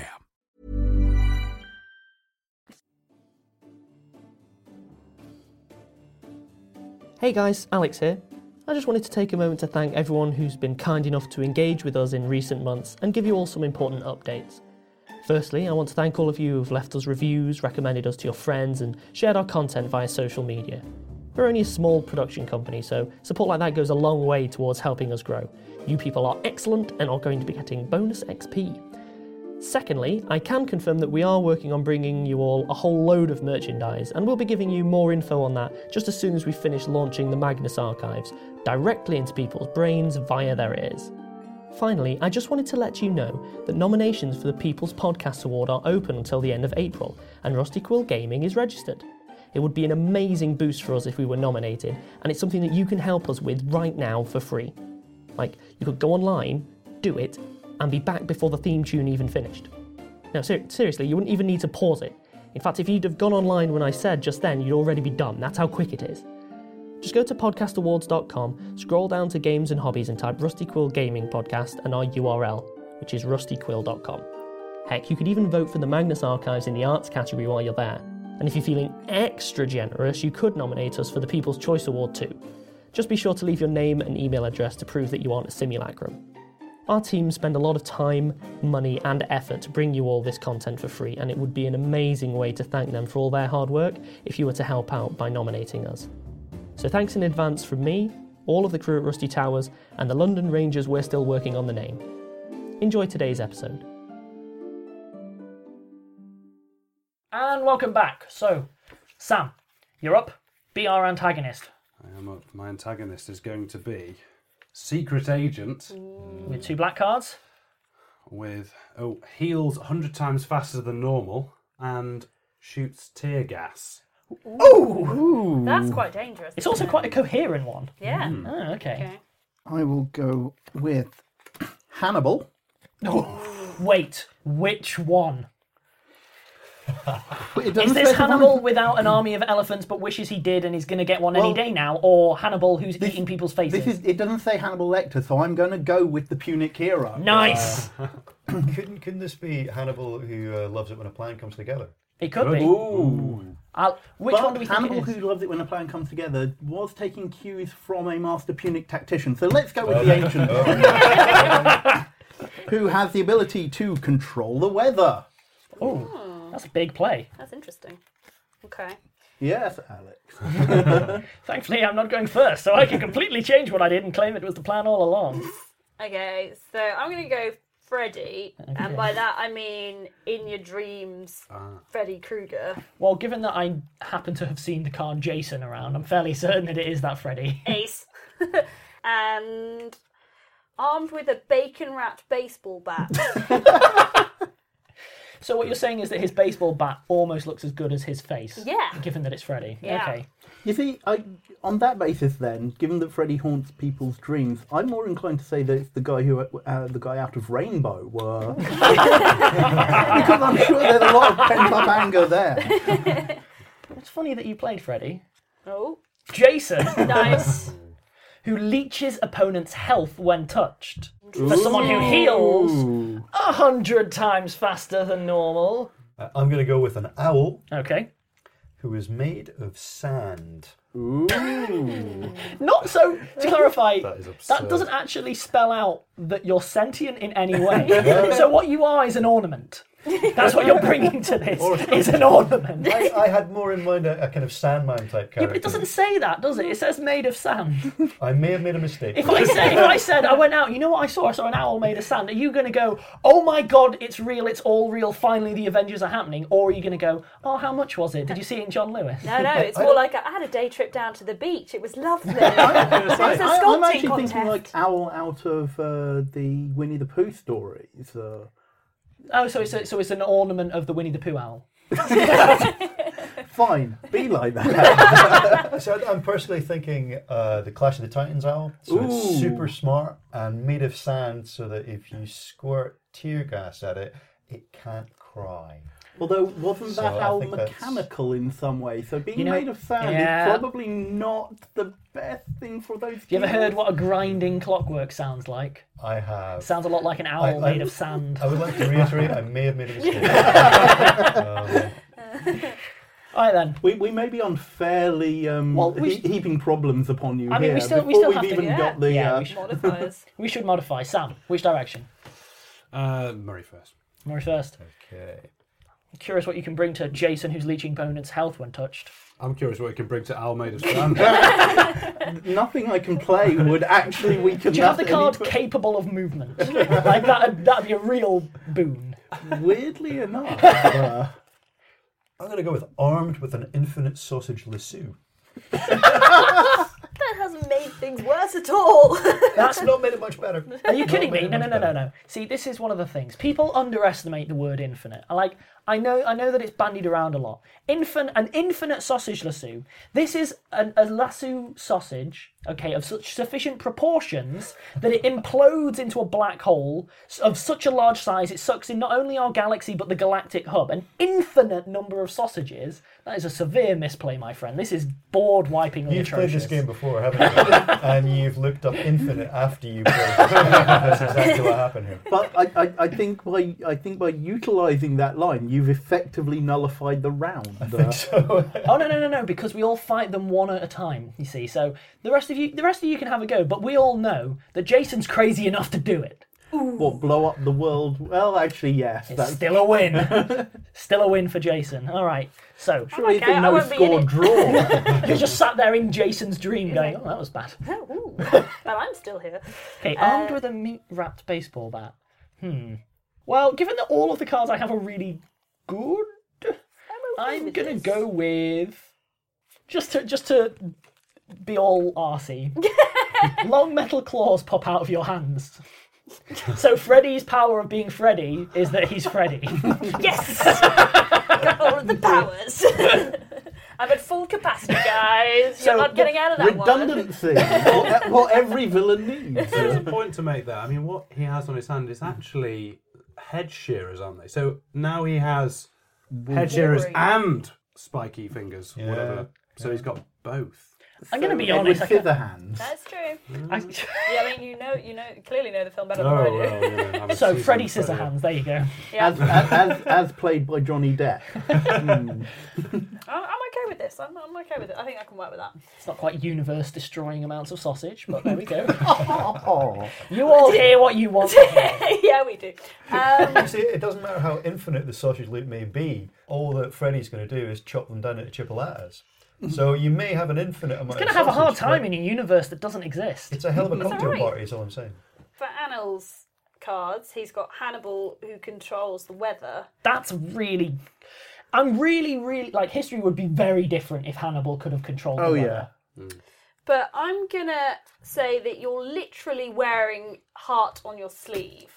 Hey guys, Alex here. I just wanted to take a moment to thank everyone who's been kind enough to engage with us in recent months and give you all some important updates. Firstly, I want to thank all of you who've left us reviews, recommended us to your friends, and shared our content via social media. We're only a small production company, so support like that goes a long way towards helping us grow. You people are excellent and are going to be getting bonus XP. Secondly, I can confirm that we are working on bringing you all a whole load of merchandise, and we'll be giving you more info on that just as soon as we finish launching the Magnus Archives directly into people's brains via their ears. Finally, I just wanted to let you know that nominations for the People's Podcast Award are open until the end of April, and Rusty Quill Gaming is registered. It would be an amazing boost for us if we were nominated, and it's something that you can help us with right now for free. Like, you could go online, do it, and be back before the theme tune even finished. Now, seriously, you wouldn't even need to pause it. In fact, if you'd have gone online when I said just then, you'd already be done. That's how quick it is. Just go to podcastawards.com, scroll down to Games and Hobbies and type Rusty Quill Gaming Podcast and our URL, which is rustyquill.com. Heck, you could even vote for the Magnus Archives in the arts category while you're there. And if you're feeling extra generous, you could nominate us for the People's Choice Award too. Just be sure to leave your name and email address to prove that you aren't a simulacrum. Our team spend a lot of time, money and effort to bring you all this content for free, and it would be an amazing way to thank them for all their hard work if you were to help out by nominating us. So thanks in advance from me, all of the crew at Rusty Towers, and the London Rangers we're still working on the name. Enjoy today's episode. And welcome back. So, Sam, you're up. Be our antagonist. I am up. My antagonist is going to be Secret Agent. With 2 black cards. With, heals 100 times faster than normal and shoots tear gas. Ooh! That's quite dangerous. It's also quite a coherent one. Yeah. Oh, okay. I will go with Hannibal. Wait, which one? It Is this Hannibal without an army of elephants but wishes he did and he's going to get one any day now, or Hannibal who's eating people's faces? It doesn't say Hannibal Lecter, so I'm going to go with the Punic hero. Nice! Couldn't this be Hannibal who loves it when a plan comes together? It could be. Ooh. Which one do we think Hannibal it is? who loves it when a plan comes together was taking cues from a master Punic tactician, so let's go with the ancient one. Who has the ability to control the weather. Oh. That's a big play. That's interesting. Okay. Yes, Alex. Thankfully, I'm not going first, so I can completely change what I did and claim it was the plan all along. Okay, so I'm going to go Freddy, and by that I mean in your dreams, Freddy Krueger. Well, given that I happen to have seen the card Jason around, I'm fairly certain that it is that Freddy. Ace. And armed with a bacon wrapped baseball bat. So what you're saying is that his baseball bat almost looks as good as his face? Yeah. Given that it's Freddy? Yeah. Okay. You see, on that basis then, given that Freddy haunts people's dreams, I'm more inclined to say that it's the guy out of Rainbow were. Because I'm sure there's a lot of pent-up anger there. It's funny that you played Freddy. Oh. Jason. Nice. Who leeches opponent's health when touched. For someone who heals 100 times faster than normal. I'm going to go with an owl. Okay. Who is made of sand. Ooh. Not so, to clarify, That is absurd. that doesn't actually spell out that you're sentient in any way. So what you are is an ornament. That's what you're bringing to this, is an ornament. I had more in mind a kind of Sandman type character. Yeah, but it doesn't say that, does it? It says made of sand. I may have made a mistake. If I said, I went out, you know what I saw? I saw an owl made of sand. Are you going to go, oh my god, it's real, it's all real, finally the Avengers are happening? Or are you going to go, oh, how much was it? Did you see it in John Lewis? No, it's more like I had a day trip down to the beach. It was lovely. It was a sculpting I'm actually contest. thinking like Owl out of the Winnie the Pooh stories. Oh, so it's an ornament of the Winnie the Pooh owl. Fine, be like that. So I'm personally thinking the Clash of the Titans owl. So it's super smart and made of sand so that if you squirt tear gas at it, it can't cry. Although, wasn't that So I owl think that's- mechanical in some way? So being You know, made of sand yeah. is probably not the best thing for those Have you ever kids. heard what a grinding clockwork sounds like? I have. Sounds a lot like an owl made of sand. I would like to reiterate, I may have made a mistake. All right then. We may be unfairly heaping problems upon you I mean, here we still before have we've to. even got the... Yeah, we should. Modifiers. We should modify. Sam, which direction? Murray first. Murray first. Okay. I'm curious what you can bring to Jason, who's leeching opponent's health when touched. I'm curious what you can bring to Owl made of sand. Nothing I can play would actually weaken Do you have the that card any- capable of movement? Like that'd be a real boon. Weirdly enough. I'm going to go with armed with an infinite sausage lasso. That hasn't made things worse at all. That's not made it much better. Are you kidding me? No. See, this is one of the things. People underestimate the word infinite. I know that it's bandied around a lot. An infinite sausage lasso. This is a lasso sausage, okay, of such sufficient proportions that it implodes into a black hole of such a large size it sucks in not only our galaxy but the galactic hub. An infinite number of sausages. That is a severe misplay, my friend. This is board wiping. You've played this game before, haven't you? And you've looked up infinite after you played this game. That's exactly what happened here. But I think by utilising that line, you've effectively nullified the round. I think so. Oh no! Because we all fight them one at a time. You see, so the rest of you can have a go. But we all know that Jason's crazy enough to do it. What, blow up the world? Well, actually, yes. It's still a win. Still a win for Jason. All right. So, surely it's a no-score draw. You just sat there in Jason's dream going, oh, that was bad. Well, I'm still here. Okay, armed with a meat-wrapped baseball bat. Well, given that all of the cards I have are really good, I'm going to go with... Just to be all arsey. Long metal claws pop out of your hands. So Freddy's power of being Freddy is that he's Freddy. Yes! Got all of the powers. I'm at full capacity, guys. You're not getting out of that redundancy. What every villain needs. There's a point to make there. I mean, what he has on his hand is actually head shearers, aren't they? So now he has head shearers and spiky fingers, whatever. So he's got both. I'm going to be honest. Hands. That's true. Yeah, I mean, you clearly know the film better than I do. So Freddy Scissorhands, there you go. Yeah. As played by Johnny Depp. I'm okay with this. I'm okay with it. I think I can work with that. It's not quite universe-destroying amounts of sausage, but there we go. You all hear what you want. Yeah, we do. You see, it doesn't matter how infinite the sausage loop may be. All that Freddy's going to do is chop them down into chipolatas. So you may have an infinite amount of sausage. It's going to have a hard time in a universe that doesn't exist. It's a hell of a cocktail party, is all I'm saying. For Anil's cards, he's got Hannibal, who controls the weather. That's really... I'm really... Like, history would be very different if Hannibal could have controlled the weather. But I'm going to say that you're literally wearing heart on your sleeve.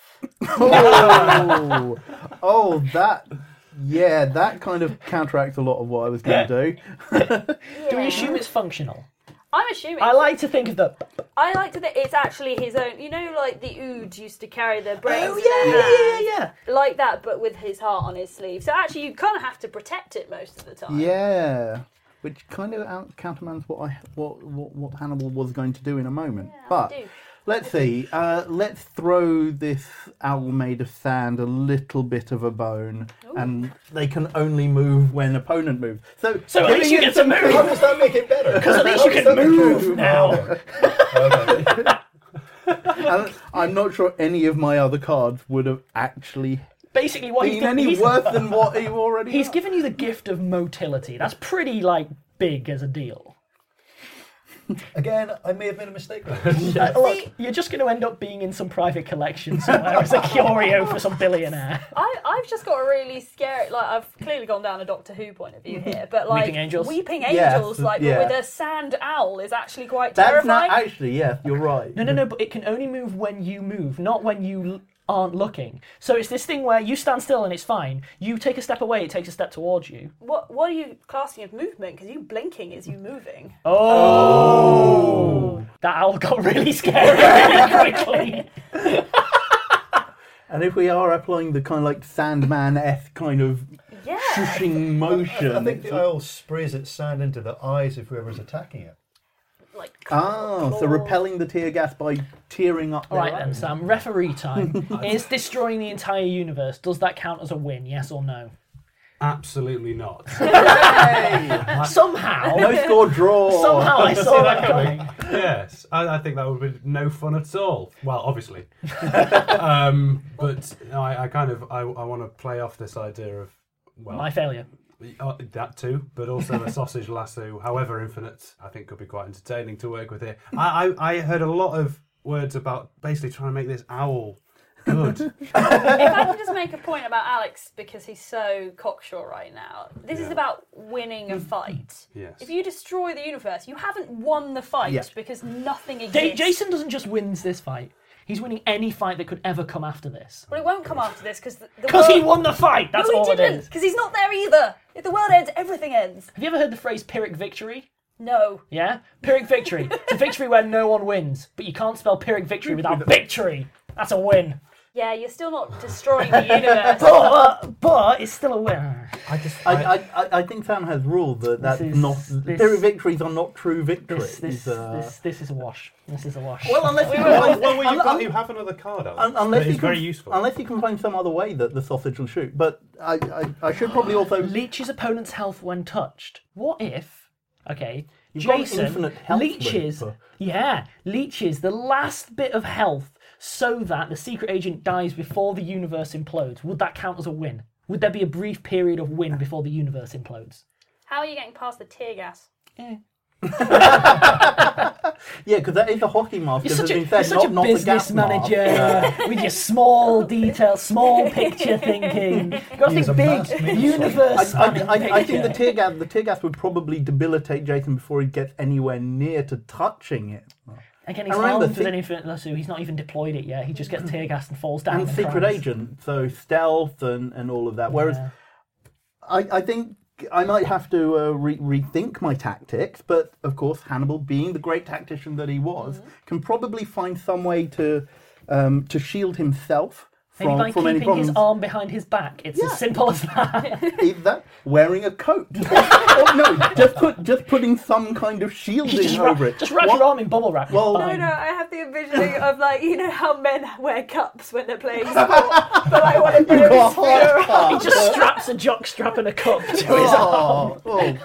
That kind of counteracts a lot of what I was going to do. Do we assume it's functional? I'm assuming. I like to think of the... I like to think it's actually his own... You know, like the Ood used to carry their brains yeah. Like that, but with his heart on his sleeve. So actually you kind of have to protect it most of the time. Yeah. Which kind of countermands what Hannibal was going to do in a moment. Yeah, but let's see. Let's throw this owl made of sand a little bit of a bone, and they can only move when opponent moves. So at least you get to move. How does that make it better? Because at least you can move now. And I'm not sure any of my other cards would have actually. Basically, what been any worse than what you already. He's given you the gift of motility. That's pretty big as a deal. Again, I may have made a mistake there. Look, you're just going to end up being in some private collection somewhere as a curio for some billionaire. I've just got a really scary... I've clearly gone down a Doctor Who point of view here, but Weeping Angels? Weeping Angels, with a sand owl is actually quite terrifying. That's not actually, yes, you're right. No, but it can only move when you move, not when you aren't looking. So it's this thing where you stand still and it's fine. You take a step away, it takes a step towards you. What are you classing as movement? Because you blinking is you moving. Oh! That owl got really scary really quickly. And if we are applying the kind of Sandman-esque kind of shushing motion... I think the owl sprays its sand into the eyes of whoever's attacking it. So repelling the tear gas by tearing up. All right then, Sam. Referee time. Is destroying the entire universe, does that count as a win? Yes or no? Absolutely not. Somehow. No score draw. Somehow I saw that coming. Yes, I think that would be no fun at all. Well, obviously. But I want to play off this idea of my failure. That too, but also a sausage lasso, however infinite, I think could be quite entertaining to work with here. I heard a lot of words about basically trying to make this owl Good. If I can just make a point about Alex, because he's so cocksure right now, this is about winning a fight. Yes. If you destroy the universe, you haven't won the fight Yeah. because nothing exists. Jason doesn't just win this fight. He's winning any fight that could ever come after this. Well, it won't come after this because Because he won the fight. That's all he it didn't, is. because he's not there either. If the world ends, everything ends. Have you ever heard the phrase Pyrrhic victory? No. Yeah? Pyrrhic victory. It's a victory where no one wins, but you can't spell Pyrrhic victory without victory. That's a win. Yeah, you're still not destroying the universe. But it's still a win. I think Sam has ruled that that's not. Pyrrhic victories are not true victories. This is a wash. This is a wash. Well, unless you have another card out. Unless it's you very can, useful. Unless you can find some other way that the sausage will shoot. But I should probably also leeches opponent's health when touched. What if? Okay, You've got Jason infinite health leeches. limit. Leeches the last bit of health so that the secret agent dies before the universe implodes. Would that count as a win? Would there be a brief period of win before the universe implodes? How are you getting past the tear gas? Yeah. Yeah, because that is a hockey mask. You're such a, as has been said, you're such a not the business gas mask. manager with your small details, small picture thinking. You've got to He's think a mass big, media. universe. I think the tear gas would probably debilitate Jason before he gets anywhere near to touching it. Again, he's And remember, armed with an infinite lasso. He's not even deployed it yet. He just gets tear gassed and falls down. And secret cries. agent, so stealth and all of that. Whereas I think I might have to rethink my tactics, but of course Hannibal, being the great tactician that he was, can probably find some way to shield himself Maybe by from any keeping his problems. arm behind his back. It's as simple as that. Either that, wearing a coat, or no, just putting some kind of shielding over it. Just wrap your arm in bubble wrap. Well, No, I have the envisioning of, like, you know how men wear cups when they're playing sport, but like what if You've got a hard part. He just straps a jock strap and a cup to his arm.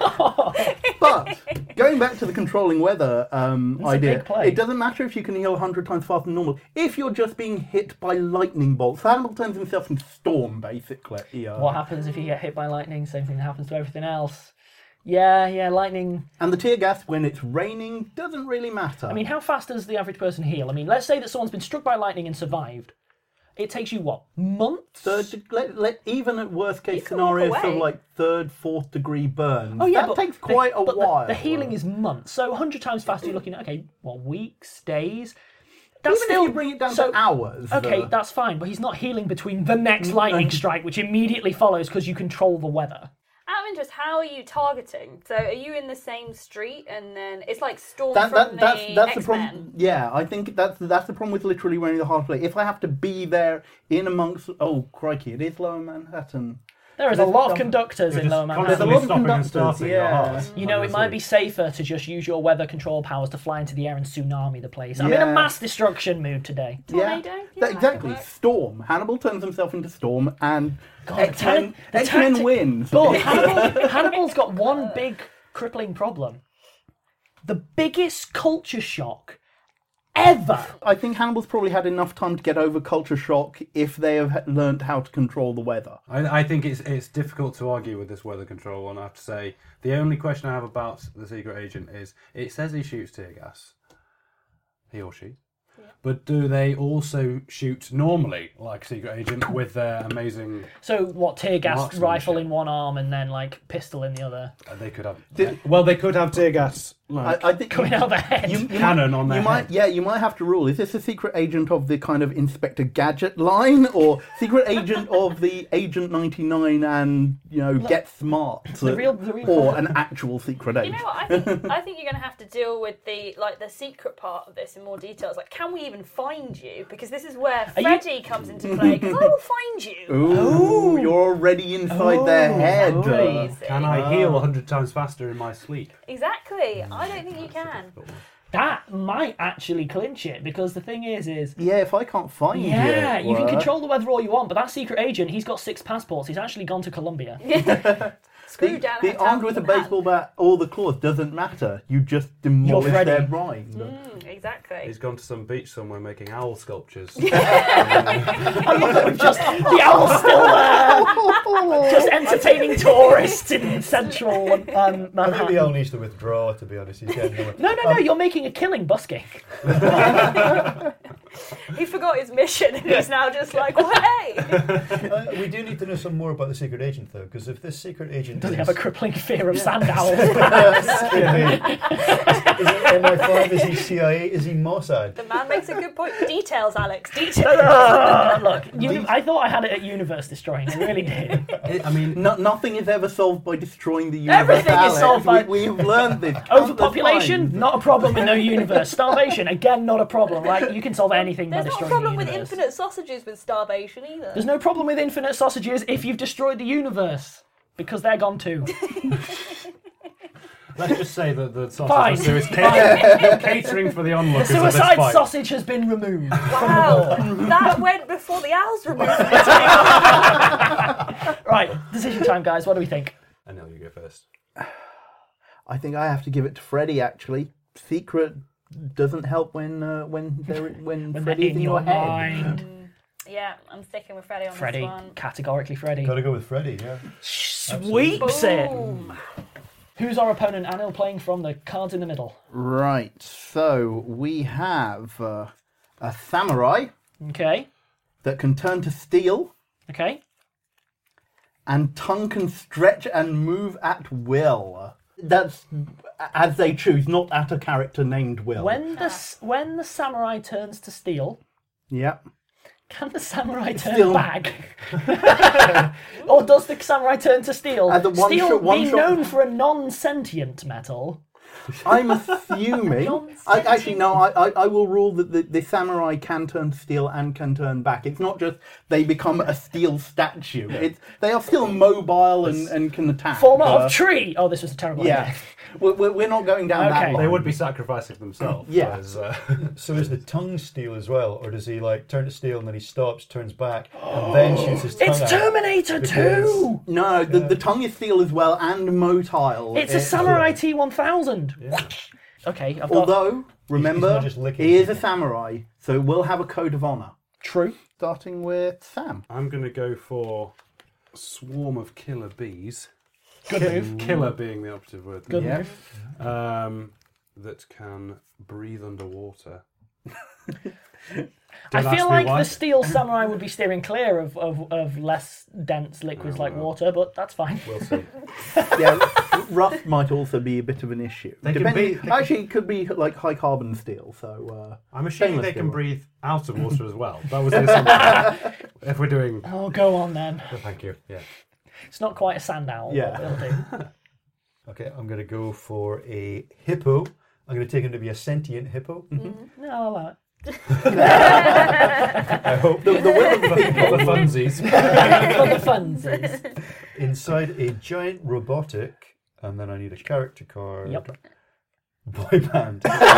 But going back to the controlling weather idea, big play. it doesn't matter if you can heal 100 times faster than normal. If you're just being hit by lightning bolts, Hannibal turns himself into Storm, basically. What happens if you get hit by lightning? Same thing that happens to everything else. Yeah, lightning. And the tear gas, when it's raining, doesn't really matter. I mean, how fast does the average person heal? I mean, let's say that someone's been struck by lightning and survived. It takes you, what, months? Even at worst case can walk scenarios of away. like 3rd, 4th degree burns, Oh, yeah, that but takes quite a while. The healing is months. So 100 times faster, you're looking at, okay, well, weeks, days. That's Even if you bring it down to hours. Okay, that's fine, but he's not healing between the next lightning strike, which immediately follows because you control the weather. Out of interest, how are you targeting? So are you in the same street and then it's like Storm That's from the the problem. X-Men? Yeah, I think that's the problem with literally wearing the hard plate. If I have to be there in amongst, oh crikey, it is Lower Manhattan. There is a lot of conductors in Lower There's a Manhattan. lot of stopping and conductors. starting your Yeah. heart. You know, it might be safer to just use your weather control powers to fly into the air and tsunami the place. I'm in a Yeah. mass destruction mood today. Tornado? Yeah, that Exactly. could work. Storm. Hannibal turns himself into Storm, and God, X-Men the tactic- wins. But Hannibal's got one big crippling problem. The biggest culture shock ever. I think Hannibal's probably had enough time to get over culture shock if they have learnt how to control the weather. I think it's difficult to argue with this weather control one. I have to say, the only question I have about the secret agent is, it says he shoots tear gas, he or she. But do they also shoot normally, like secret agent, with their amazing? So what? Tear gas Marksmanship. rifle in one arm and then like pistol in the other. They could have. They could have tear gas. Like, I think coming out of the head. Cannon on their head. You might have to rule. Is this a secret agent of the kind of Inspector Gadget line, or secret agent of the Agent 99 and Get Smart, the real or an actual secret You agent? know what? I think you're going to have to deal with the secret part of this in more details. Like, can we even find you? Because this is where Freddy comes into play. Because I will find you. Ooh, you're already inside their head. Crazy. Can I heal 100 times faster in my sleep? Exactly. I don't think you can. That might actually clinch it, because the thing is Yeah, if I can't find you, you can control the weather all you want, but that secret agent, he's got 6 passports. He's actually gone to Colombia. Screw down. The armed with a baseball bat or the claws doesn't matter. You just demolish Freddy. their mind. Exactly. He's gone to some beach somewhere making owl sculptures. The owl's still there, just entertaining tourists in central I think the Manhattan. owl needs to withdraw, to be honest. He's getting nowhere. No, you're making a killing busking. He forgot his mission and he's now just like, well, hey! We do need to know some more about the secret agent, though, because if this secret agent Does is... he have a crippling fear of sand owls? Is he MI5? Is he CIA? Is he Mossad? The man makes a good point. Details, Alex, details. Look, I thought I had it at universe destroying. I really did. I mean, nothing is ever solved by destroying the universe. Everything Alex. is solved by... We've learned this. Overpopulation, not a problem in no universe. Starvation, again, not a problem. Right? You can solve anything by There's not a destroying problem the with universe. infinite sausages with starvation either. There's no problem with infinite sausages if you've destroyed the universe. Because they're gone too. Let's just say that the Fine. sausage is catering for the The onlookers of this suicide fight. sausage has been removed. Wow, that went before the owls removed it. Right, decision time, guys. What do we think? Anil, you go first. I think I have to give it to Freddy. Actually, secret doesn't help when Freddy's in in your your head. mind. Yeah, I'm sticking with Freddy on Freddy, this one. categorically Freddy. Got to go with Freddy, yeah. Sweeps it. Boom. Who's our opponent? Anil playing from the cards in the middle. Right. So we have a samurai Okay. that can turn to steel, Okay. and tongue can stretch and move at will. That's as they choose, not at a character named Will. When the samurai turns to steel, Yeah. can the samurai turn Steel. back? Or does the samurai turn to steel? As a one Steel shot- one being shot- known for a non-sentient metal. I'm assuming. I will rule that the samurai can turn to steel and can turn back. It's not just they become a steel statue. They are still mobile and can attack. Form of tree. Oh, this was a terrible Yeah. idea. We're not going down that Okay. line. They would be sacrificing themselves. Yeah. So is the tongue steel as well, or does he like turn to steel and then he stops, turns back, and then shoots his tongue It's out? Terminator Because- 2! No, the tongue is steel as well and motile. It's a Samurai T1000. Okay, I've got... Although, remember, not just licking he is a people. samurai, so we'll have a code of honor. True. Starting with Sam. I'm going to go for swarm of killer bees. Good move. Killer being the operative word. Good Yeah. move. That can breathe underwater. I Don't feel ask me like why. the steel samurai would be steering clear of less dense liquids like water, but that's fine. We'll see. Yeah, rust might also be a bit of an issue. They can Actually, it could be like high carbon steel. So I'm assuming stainless they can steel. breathe out of water as well. That was the assumption. If we're doing... Oh, go on then. Oh, thank you. Yeah. It's not quite a sand owl, Yeah. but it'll do. Okay, I'm going to go for a hippo. I'm going to take him to be a sentient hippo. No, I'll allow it. I hope. the will of the people. The funsies. For the funsies. Inside a giant robotic, and then I need a character card. Yep. Boy band.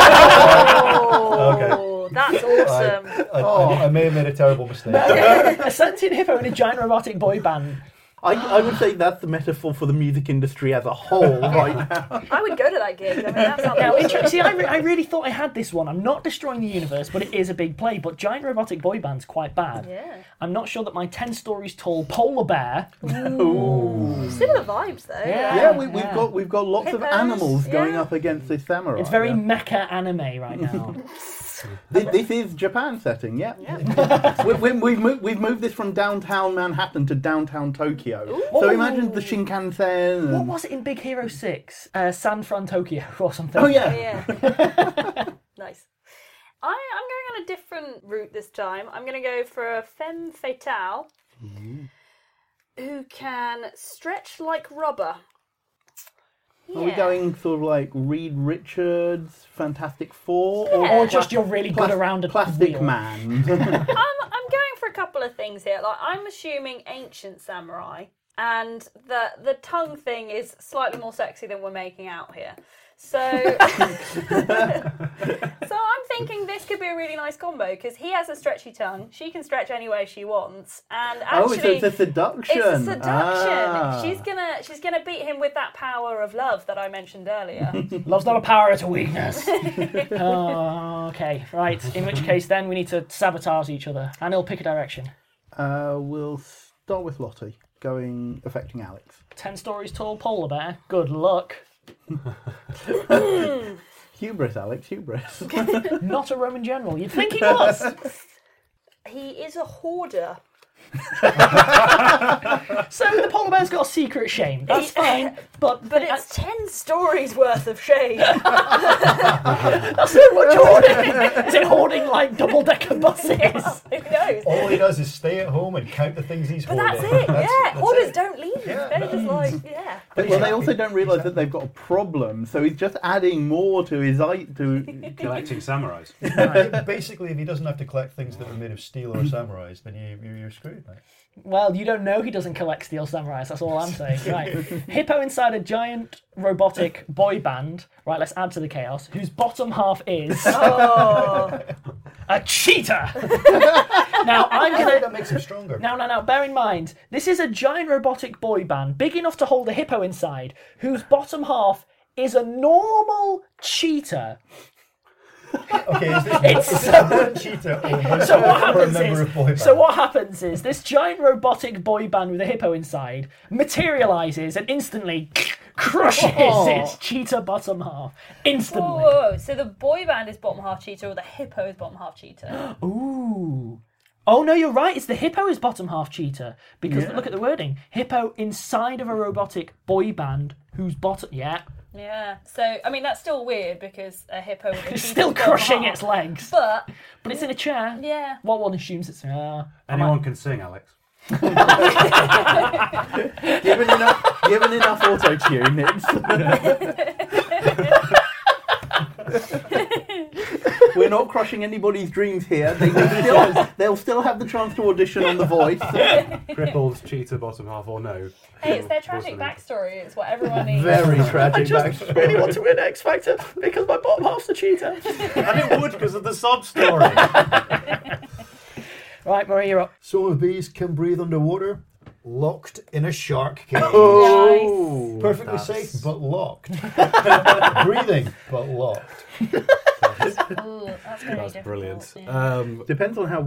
Oh, that's awesome. I may have made a terrible mistake. A sentient hippo in a giant robotic boy band. I would say that's the metaphor for the music industry as a whole right now. I would go to that gig. I mean, that sounds Now, awesome. see, I really thought I had this one. I'm not destroying the universe, but it is a big play. But giant robotic boy band's quite bad. Yeah. I'm not sure that my 10 stories tall polar bear. Similar vibes, though. Yeah, we've got lots of Hippos, animals going yeah. up against this samurai. It's very yeah. mecha anime right now. This is Japan setting, yeah. We've moved this from downtown Manhattan to downtown Tokyo. So imagine the Shinkansen. What And... was it in Big Hero 6? Sanfran Tokyo or something. Oh yeah. Yeah. Nice. I'm going on a different route this time. I'm going to go for a femme fatale who can stretch like rubber. Are we going sort of like Reed Richards, Fantastic Four, Or just you're really good around a Plastic wheel. Man? I'm going for a couple of things here. Like, I'm assuming ancient samurai, and the tongue thing is slightly more sexy than we're making out here. So, so I'm thinking this could be a really nice combo because he has a stretchy tongue, she can stretch any way she wants, and actually, so it's a seduction. It's a seduction. Ah. She's gonna beat him with that power of love that I mentioned earlier. Love's not a power, it's a weakness. Oh, okay, right. In which case, then we need to sabotage each other, and he'll pick a direction. We'll start with Lottie, affecting Alex. 10 stories tall polar bear. Good luck. Hubris, Alex, hubris. Not a Roman general. You'd think he was. He is a hoarder. So the polar bear's got a secret shame. That's fine, but it's 10 stories worth of shame. that's not much hoarding. Is it hoarding like double-decker buses? Who knows? All he does is stay at home and count the things he's But hoarding. that's it, That's Hoarders it. don't leave. Yeah. They're just like, yeah. Well, they also don't realise that they've got a problem, so he's just adding more to his Collecting samurais. Basically, if he doesn't have to collect things that are made of steel or samurais, then you're screwed, mate. Well, you don't know he doesn't collect steel samurais, that's all I'm saying. Right. Hippo inside a giant robotic boy band. Right, let's add to the chaos. Whose bottom half is a cheetah. Now, That makes him stronger. Now, bear in mind, this is a giant robotic boy band, big enough to hold a hippo inside, whose bottom half is a normal cheetah. Okay, is this one cheetah or one member of boy band? So what happens is this giant robotic boy band with a hippo inside materializes and instantly crushes its cheetah bottom half. Instantly. Whoa. So the boy band is bottom half cheetah or the hippo is bottom half cheetah? Ooh. Oh no, you're right. It's the hippo is bottom half cheetah because look at the wording: hippo inside of a robotic boy band whose bottom. Yeah. Yeah. So I mean that's still weird because a hippo with a It's cheetah's still bottom crushing half. its legs. But it's in a chair. Yeah. What one assumes it's Anyone can sing, Alex. given enough auto-tune, we're not crushing anybody's dreams here. They'll still have the chance to audition on The Voice. Crippled cheetah bottom half or no. Hey, it's their tragic backstory. It's what everyone needs. Very tragic. I just really want to win X Factor because my bottom half's a cheetah. And it would because of the sob story. Right, Murray, you're up. Swarm of bees can breathe underwater, locked in a shark cage. Nice. Perfectly safe, but locked. Breathing, but locked. Ooh, that's very That's difficult, brilliant. yeah. Depends on how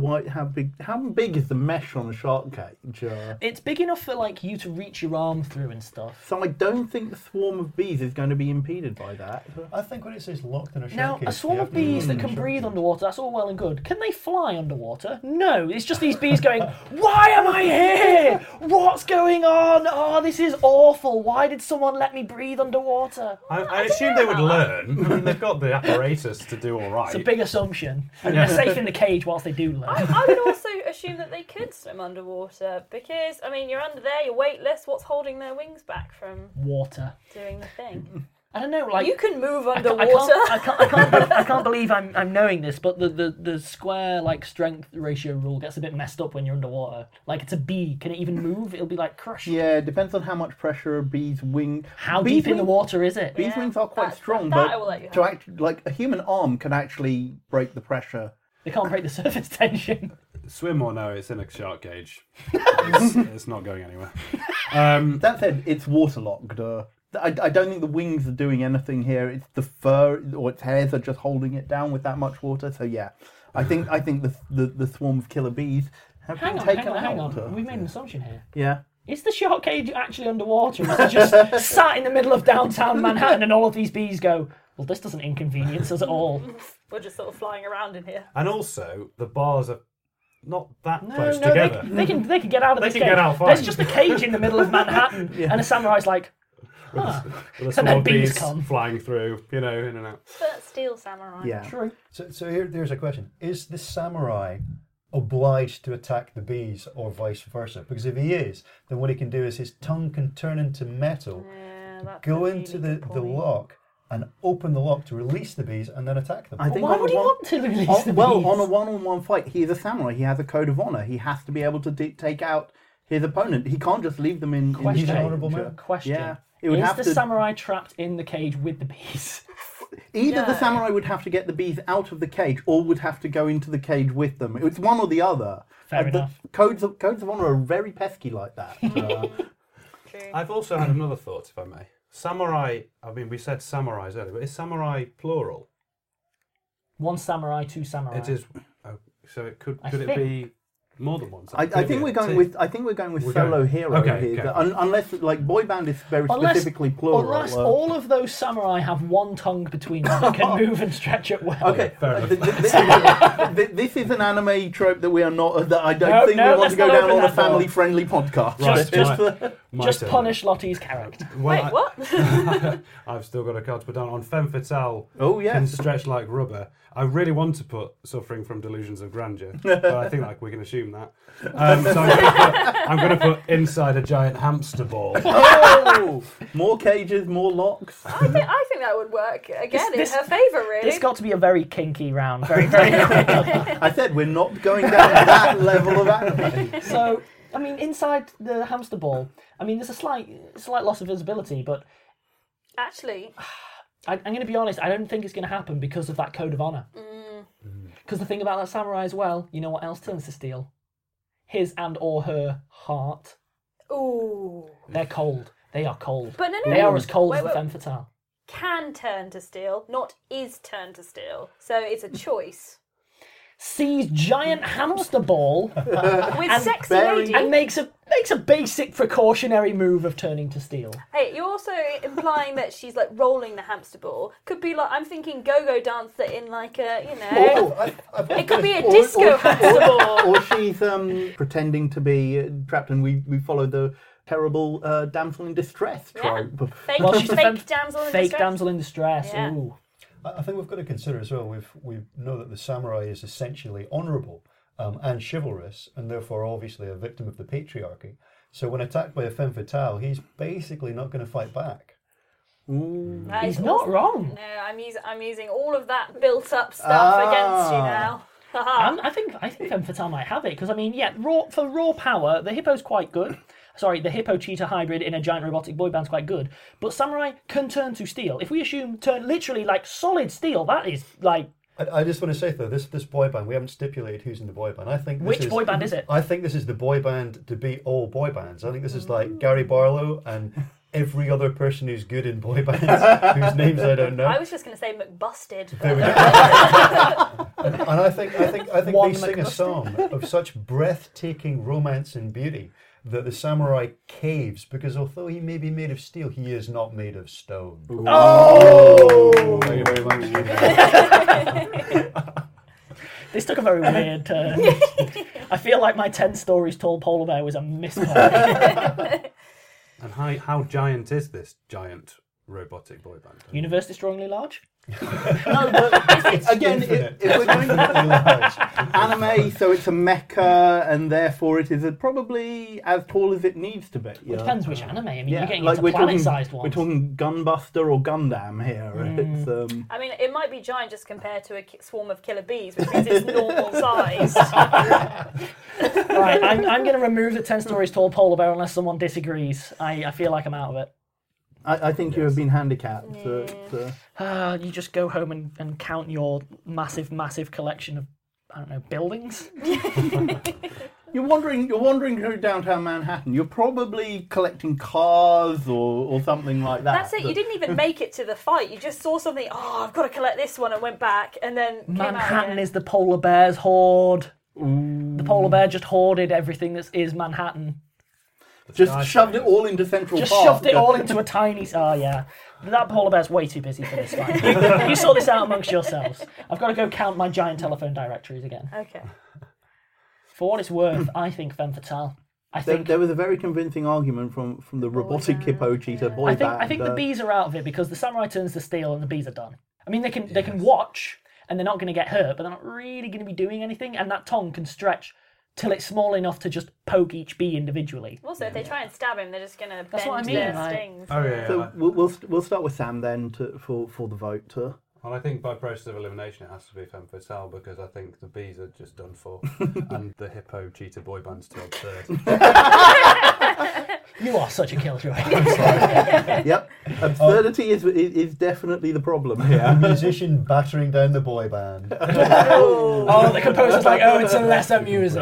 big is the mesh on a shark cage. It's big enough for like you to reach your arm through and stuff. So I don't think the swarm of bees is going to be impeded by that. I think when it says locked in a shark Now, cage, a swarm you of have to bees go that in can the shark breathe cage. underwater, that's all well and good. Can they fly underwater? No, it's just these bees going, why am I here? What's going on? Oh, this is awful. Why did someone let me breathe underwater? I assume they would learn. I mean, they've got the apparatus to do all right. It's a big assumption. And they're safe in the cage whilst they do learn. I would also assume that they could swim underwater because, I mean, you're under there, you're weightless. What's holding their wings back from Water. doing the thing? I don't know, like... You can move I underwater. can't believe I'm knowing this, but the square like strength ratio rule gets a bit messed up when you're underwater. Like it's a bee, can it even move? It'll be like crushed. Yeah, it depends on how much pressure a bee's wing. How bees deep in the water is it? Bees' wings are quite strong, that but I will let you to have. act, like a human arm can actually break the pressure. They can't break the surface tension. Swim or no, it's in a shark cage. It's not going anywhere. That said, it's waterlogged. I don't think the wings are doing anything here. It's the fur or its hairs are just holding it down with that much water. So yeah, I think the swarm of killer bees have been taken out. We've made an assumption here. Yeah. Is the shark cage actually underwater? Or is it just sat in the middle of downtown Manhattan and all of these bees go, well, this doesn't inconvenience us at all. We're just sort of flying around in here. And also, the bars are not that No, close no, together. they can get out of They this can cage. get out fine. There's just a cage in the middle of Manhattan, and a samurai's like, With a And small then bees bees come. flying through, in and out. But steel samurai. Yeah. true. So here's a question: is the samurai obliged to attack the bees, or vice versa? Because if he is, then what he can do is his tongue can turn into metal, Yeah, that's go a really into good the point. lock, and open the lock to release the bees, and then attack them. I think Why on would a he one- want to release on- the well, bees? on a one-on-one fight, he is a samurai. He has a code of honor. He has to be able to take out his opponent. He can't just leave them in. Question. He's an honourable man. Question. Yeah. It would Is have the to. samurai trapped in the cage with the bees? Either the No. samurai would have to get the bees out of the cage, or would have to go into the cage with them. It's one or the other. Fair The enough. codes of honor are very pesky like that. True. I've also had another thought, if I may. Samurai, I mean, we said samurais earlier, but is samurai plural? One samurai, two samurai. It is. Oh, so it could I it think- be more than one. I think we're going with solo hero Okay, here. okay. Unless like boy band is very specifically plural. Unless all of those samurai have one tongue between them that can move and stretch at will. Okay, fair enough. this is an anime trope that we are not. That I don't think we want let's to go not down open on a that door. family-friendly podcast. Just turn. punish Lottie's character. Wait, what? I've still got a card to put down on Femme Fatale. Oh, yes. Can stretch like rubber. I really want to put Suffering from Delusions of Grandeur, but I think like we can assume that. So I'm going to put Inside a Giant Hamster Ball. Oh, more cages, more locks. I think that would work again in her favour, really. This got to be a very kinky round, very, very quickly. I said we're not going down that level of anime. So, I mean, inside the hamster ball, I mean, there's a slight loss of visibility, but Actually, I'm going to be honest, I don't think it's going to happen because of that code of honour. Because the thing about that samurai as well, you know what else turns to steel? His and or her heart. ooh, They're cold. They are cold. But no, They are as cold as wait, the femme fatale. can turn to steel, not is turned to steel. So it's a choice. Sees giant hamster ball With sexy very- lady. and makes a basic precautionary move of turning to steel. Hey, you're also implying that she's like rolling the hamster ball. Could be like, I'm thinking go-go dancer in like a, you know. It could be a disco hamster ball. Or she's pretending to be trapped, and we follow the terrible damsel in distress trope. Fake, Well, she's a fake damsel in Fake distress. damsel in distress. Yeah. Ooh. I think we've got to consider as well, we know that the samurai is essentially honourable and chivalrous, and therefore obviously a victim of the patriarchy. So when attacked by a femme fatale, he's basically not going to fight back. That He's is not awesome. wrong. No, I'm using all of that built-up stuff against you now. I think Femme Fatale might have it because I mean, yeah, for raw power, the hippo's quite good. Sorry, the hippo cheetah hybrid in a giant robotic boy band's quite good. But samurai can turn to steel. If we assume turn literally like solid steel, that is like. I just want to say though, this boy band, we haven't stipulated who's in the boy band. I think Which boy band is it? I think this is the boy band to beat all boy bands. I think this is like Gary Barlow and every other person who's good in boy bands, whose names I don't know. I was just going to say McBusted. There we go. And I think One they sing a song of such breathtaking romance and beauty that the samurai caves, because although he may be made of steel, he is not made of stone. Oh! Thank you very much. This took a very weird turn. I feel like my 10 stories tall polar bear was a misplay. And how giant is this giant robotic boy band? Universe destroyingly large? No, but again, if we're going to anime, so it's a mecha, and therefore it is probably as tall as it needs to be. It depends which anime. I mean, Yeah, you're getting like into planet-sized we're ones. talking Gunbuster or Gundam here. It's, I mean, it might be giant just compared to a swarm of killer bees, which means it's normal size. Right, I'm going to remove the 10 stories tall polar bear unless someone disagrees. I feel like I'm out of it. I think you have been handicapped. So You just go home and count your massive, massive collection of, I don't know, buildings? You're wandering through downtown Manhattan. You're probably collecting cars or something like that. That's it. You didn't even make it to the fight. You just saw something. Oh, I've got to collect this one, and went back, and then came out Manhattan again. is the polar bear's hoard. The polar bear just hoarded everything that is Manhattan. Just shoved it all into Central Just Park. shoved it all into a tiny... Oh, yeah. That polar bear's way too busy for this one. You sort this out amongst yourselves. I've got to go count my giant telephone directories again. Okay. For what it's worth, I think Femme Fatale. There was a very convincing argument from the robotic hippo cheetah boy band. I think the bees are out of it because the samurai turns to steel and the bees are done. I mean, they can watch and they're not going to get hurt, but they're not really going to be doing anything, and that tongue can stretch till it's small enough to just poke each bee individually. Also, if they try and stab him, they're just going to That's what I bend mean, their like- stings. Oh yeah. So we'll start with Sam then for the vote. Well, I think by process of elimination it has to be Femme Fatale because I think the bees are just done for, and the hippo cheetah boy band's still third. You are such a killjoy. Yep, absurdity is definitely the problem here. Musician battering down the boy band. Oh, the composer's like, oh, it's a lesser music.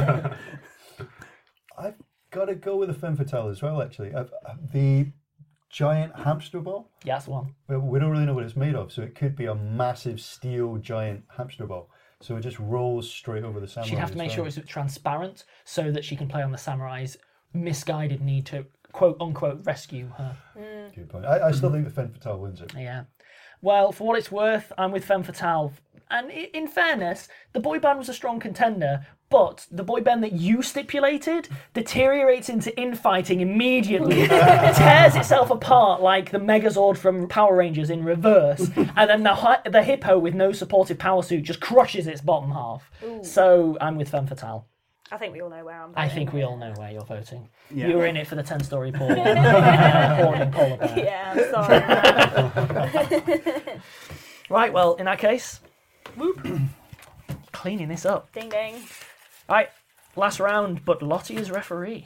I've got to go with the femme fatale as well, actually. The giant hamster ball. Yeah, that's the one. Well, we don't really know what it's made of, so it could be a massive steel giant hamster ball. so it just rolls straight over the samurai. She'd have to make sure it's transparent so that she can play on the samurai's misguided need to quote-unquote rescue her. Good point. I still think the Femme Fatale wins it. Yeah. Well, for what it's worth, I'm with Femme Fatale. And in fairness, the boy band was a strong contender, but the boy band that you stipulated deteriorates into infighting immediately, tears itself apart like the Megazord from Power Rangers in reverse, and then the hippo with no supportive power suit just crushes its bottom half. Ooh. So I'm with Femme Fatale. I think we all know where I'm voting. I think we all know where you're voting. Yeah. You were in it for the 10-story pool. Hoarding polar bear. Yeah, I'm sorry. Right, well, in that case, whoop, cleaning this up. Ding ding. Right, last round, but Lottie is referee.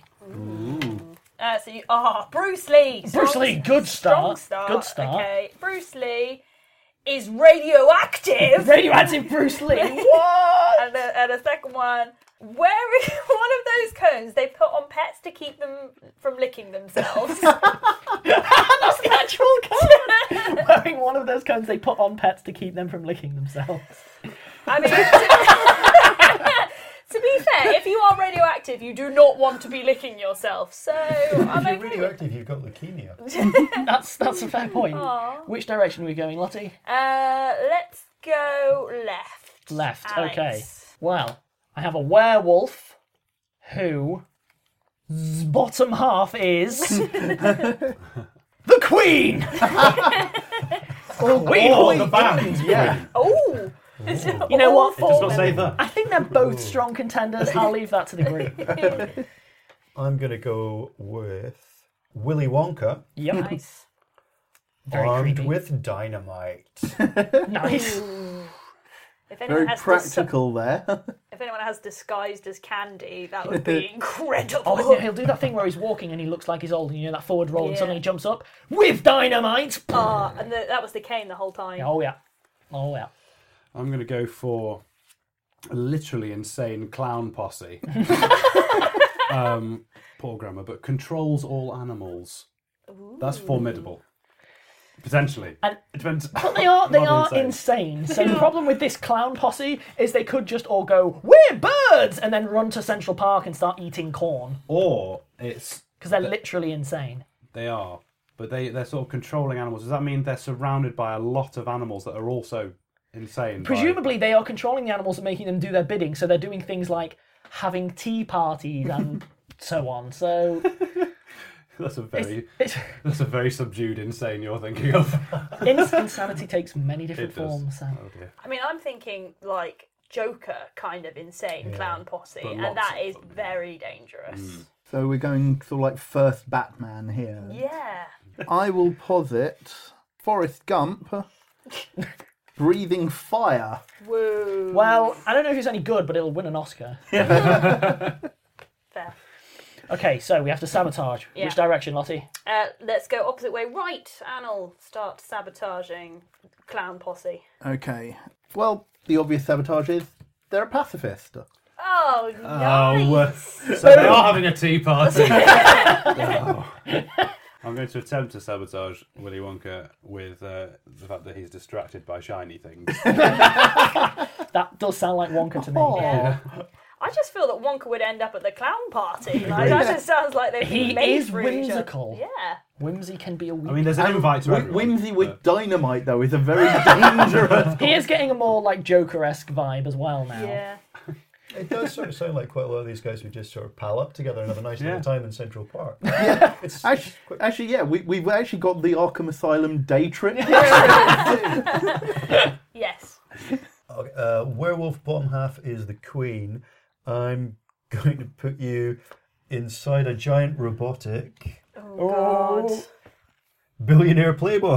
Bruce Lee. Bruce Lee, good start. Strong start. Good start. Okay, Bruce Lee is radioactive. Radioactive Bruce Lee. What? And a second one, wearing one of those cones they put on pets to keep them from licking themselves. That's the actual cone. Wearing one of those cones they put on pets to keep them from licking themselves. I mean, to be fair, if you are radioactive, you do not want to be licking yourself. So if you're radioactive, you've got leukemia. That's a fair point. Aww. Which direction are we going, Lottie? Let's go left. Left. Alex. Okay. Well, I have a werewolf who bottom half is the Queen. Queen, the band. Yeah. Oh. You know what? It does not say that. I think they're both strong contenders. I'll leave that to the group. I'm going to go with Willy Wonka, Yep. Nice. Very armed creepy. with dynamite. Nice. If anyone Very has practical there. if anyone has disguised as Candy, that would be incredible. Oh, he'll do that thing where he's walking and he looks like he's old, and you know that forward roll, and Yeah. suddenly he jumps up with dynamite. And that was the cane the whole time. Oh yeah. Oh yeah. I'm going to go for a literally insane clown posse. Poor grammar, but controls all animals. Ooh. That's formidable. Potentially. And- it depends. But they are Not insane. So the problem with this clown posse is they could just all go, "We're birds," and then run to Central Park and start eating corn. Or it's... Because they're literally insane. They are. But they're sort of controlling animals. Does that mean they're surrounded by a lot of animals that are also insane? Presumably they are controlling the animals and making them do their bidding, so they're doing things like having tea parties and so on. So That's a very subdued insane you're thinking of. insanity takes many different It does. forms. So. Oh dear. I mean, I'm thinking like Joker kind of insane clown posse, But and lots that of is them. very dangerous. So we're going sort of like first Batman here. Yeah. I will posit Forrest Gump breathing fire. Woo. Well, I don't know if it's any good, but it'll win an Oscar. Fair. Okay, so we have to sabotage. Yeah. Which direction, Lottie? Let's go opposite way. Right, Anil, start sabotaging clown posse. Okay. Well, the obvious sabotage is they're a pacifist. Oh, nice. So they are having a tea party. I'm going to attempt to sabotage Willy Wonka with the fact that he's distracted by shiny things. That does sound like Wonka to me. Yeah. I just feel that Wonka would end up at the clown party. Like, that just sounds like they've He been made is for each other. whimsical. Yeah. Whimsy can be a weak. I mean, there's an invite to everyone. Whimsy with but- dynamite, though, is a very dangerous. He is getting a more like Joker-esque vibe as well now. Yeah. It does sort of sound like quite a lot of these guys who just sort of pal up together and have a nice Yeah. little time in Central Park. Yeah. It's Actually, yeah, we've actually got the Arkham Asylum day trip. Yes. okay, werewolf bottom half is the Queen. I'm going to put you inside a giant robotic Oh, God. billionaire playboy.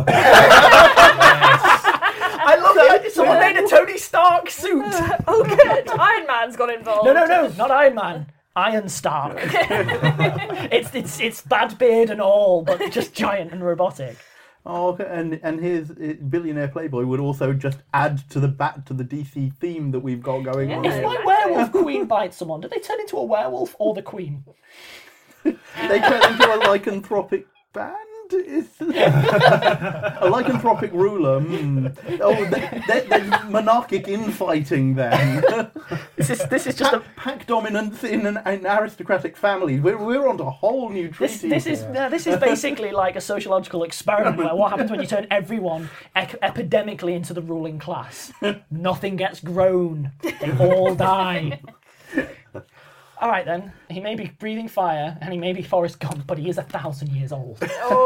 I love that. Someone made a Tony Stark suit. Oh, good. Iron Man's got involved. No, not Iron Man. Iron Stark. it's bad beard and all, but just giant and robotic. Oh, okay, and his billionaire playboy would also just add to the DC theme that we've got going on. Yeah. If Here. my werewolf queen bites someone, do they turn into a werewolf or the queen? They turn into a lycanthropic band. It's a lycanthropic ruler. Oh, there's monarchic infighting then. This is just a pack dominance in an aristocratic family. We're on to a whole new treaty. This is basically like a sociological experiment where what happens when you turn everyone epidemically into the ruling class. Nothing gets grown. They all die. All right then. He may be breathing fire and he may be Forrest Gump, but he is 1,000 years old.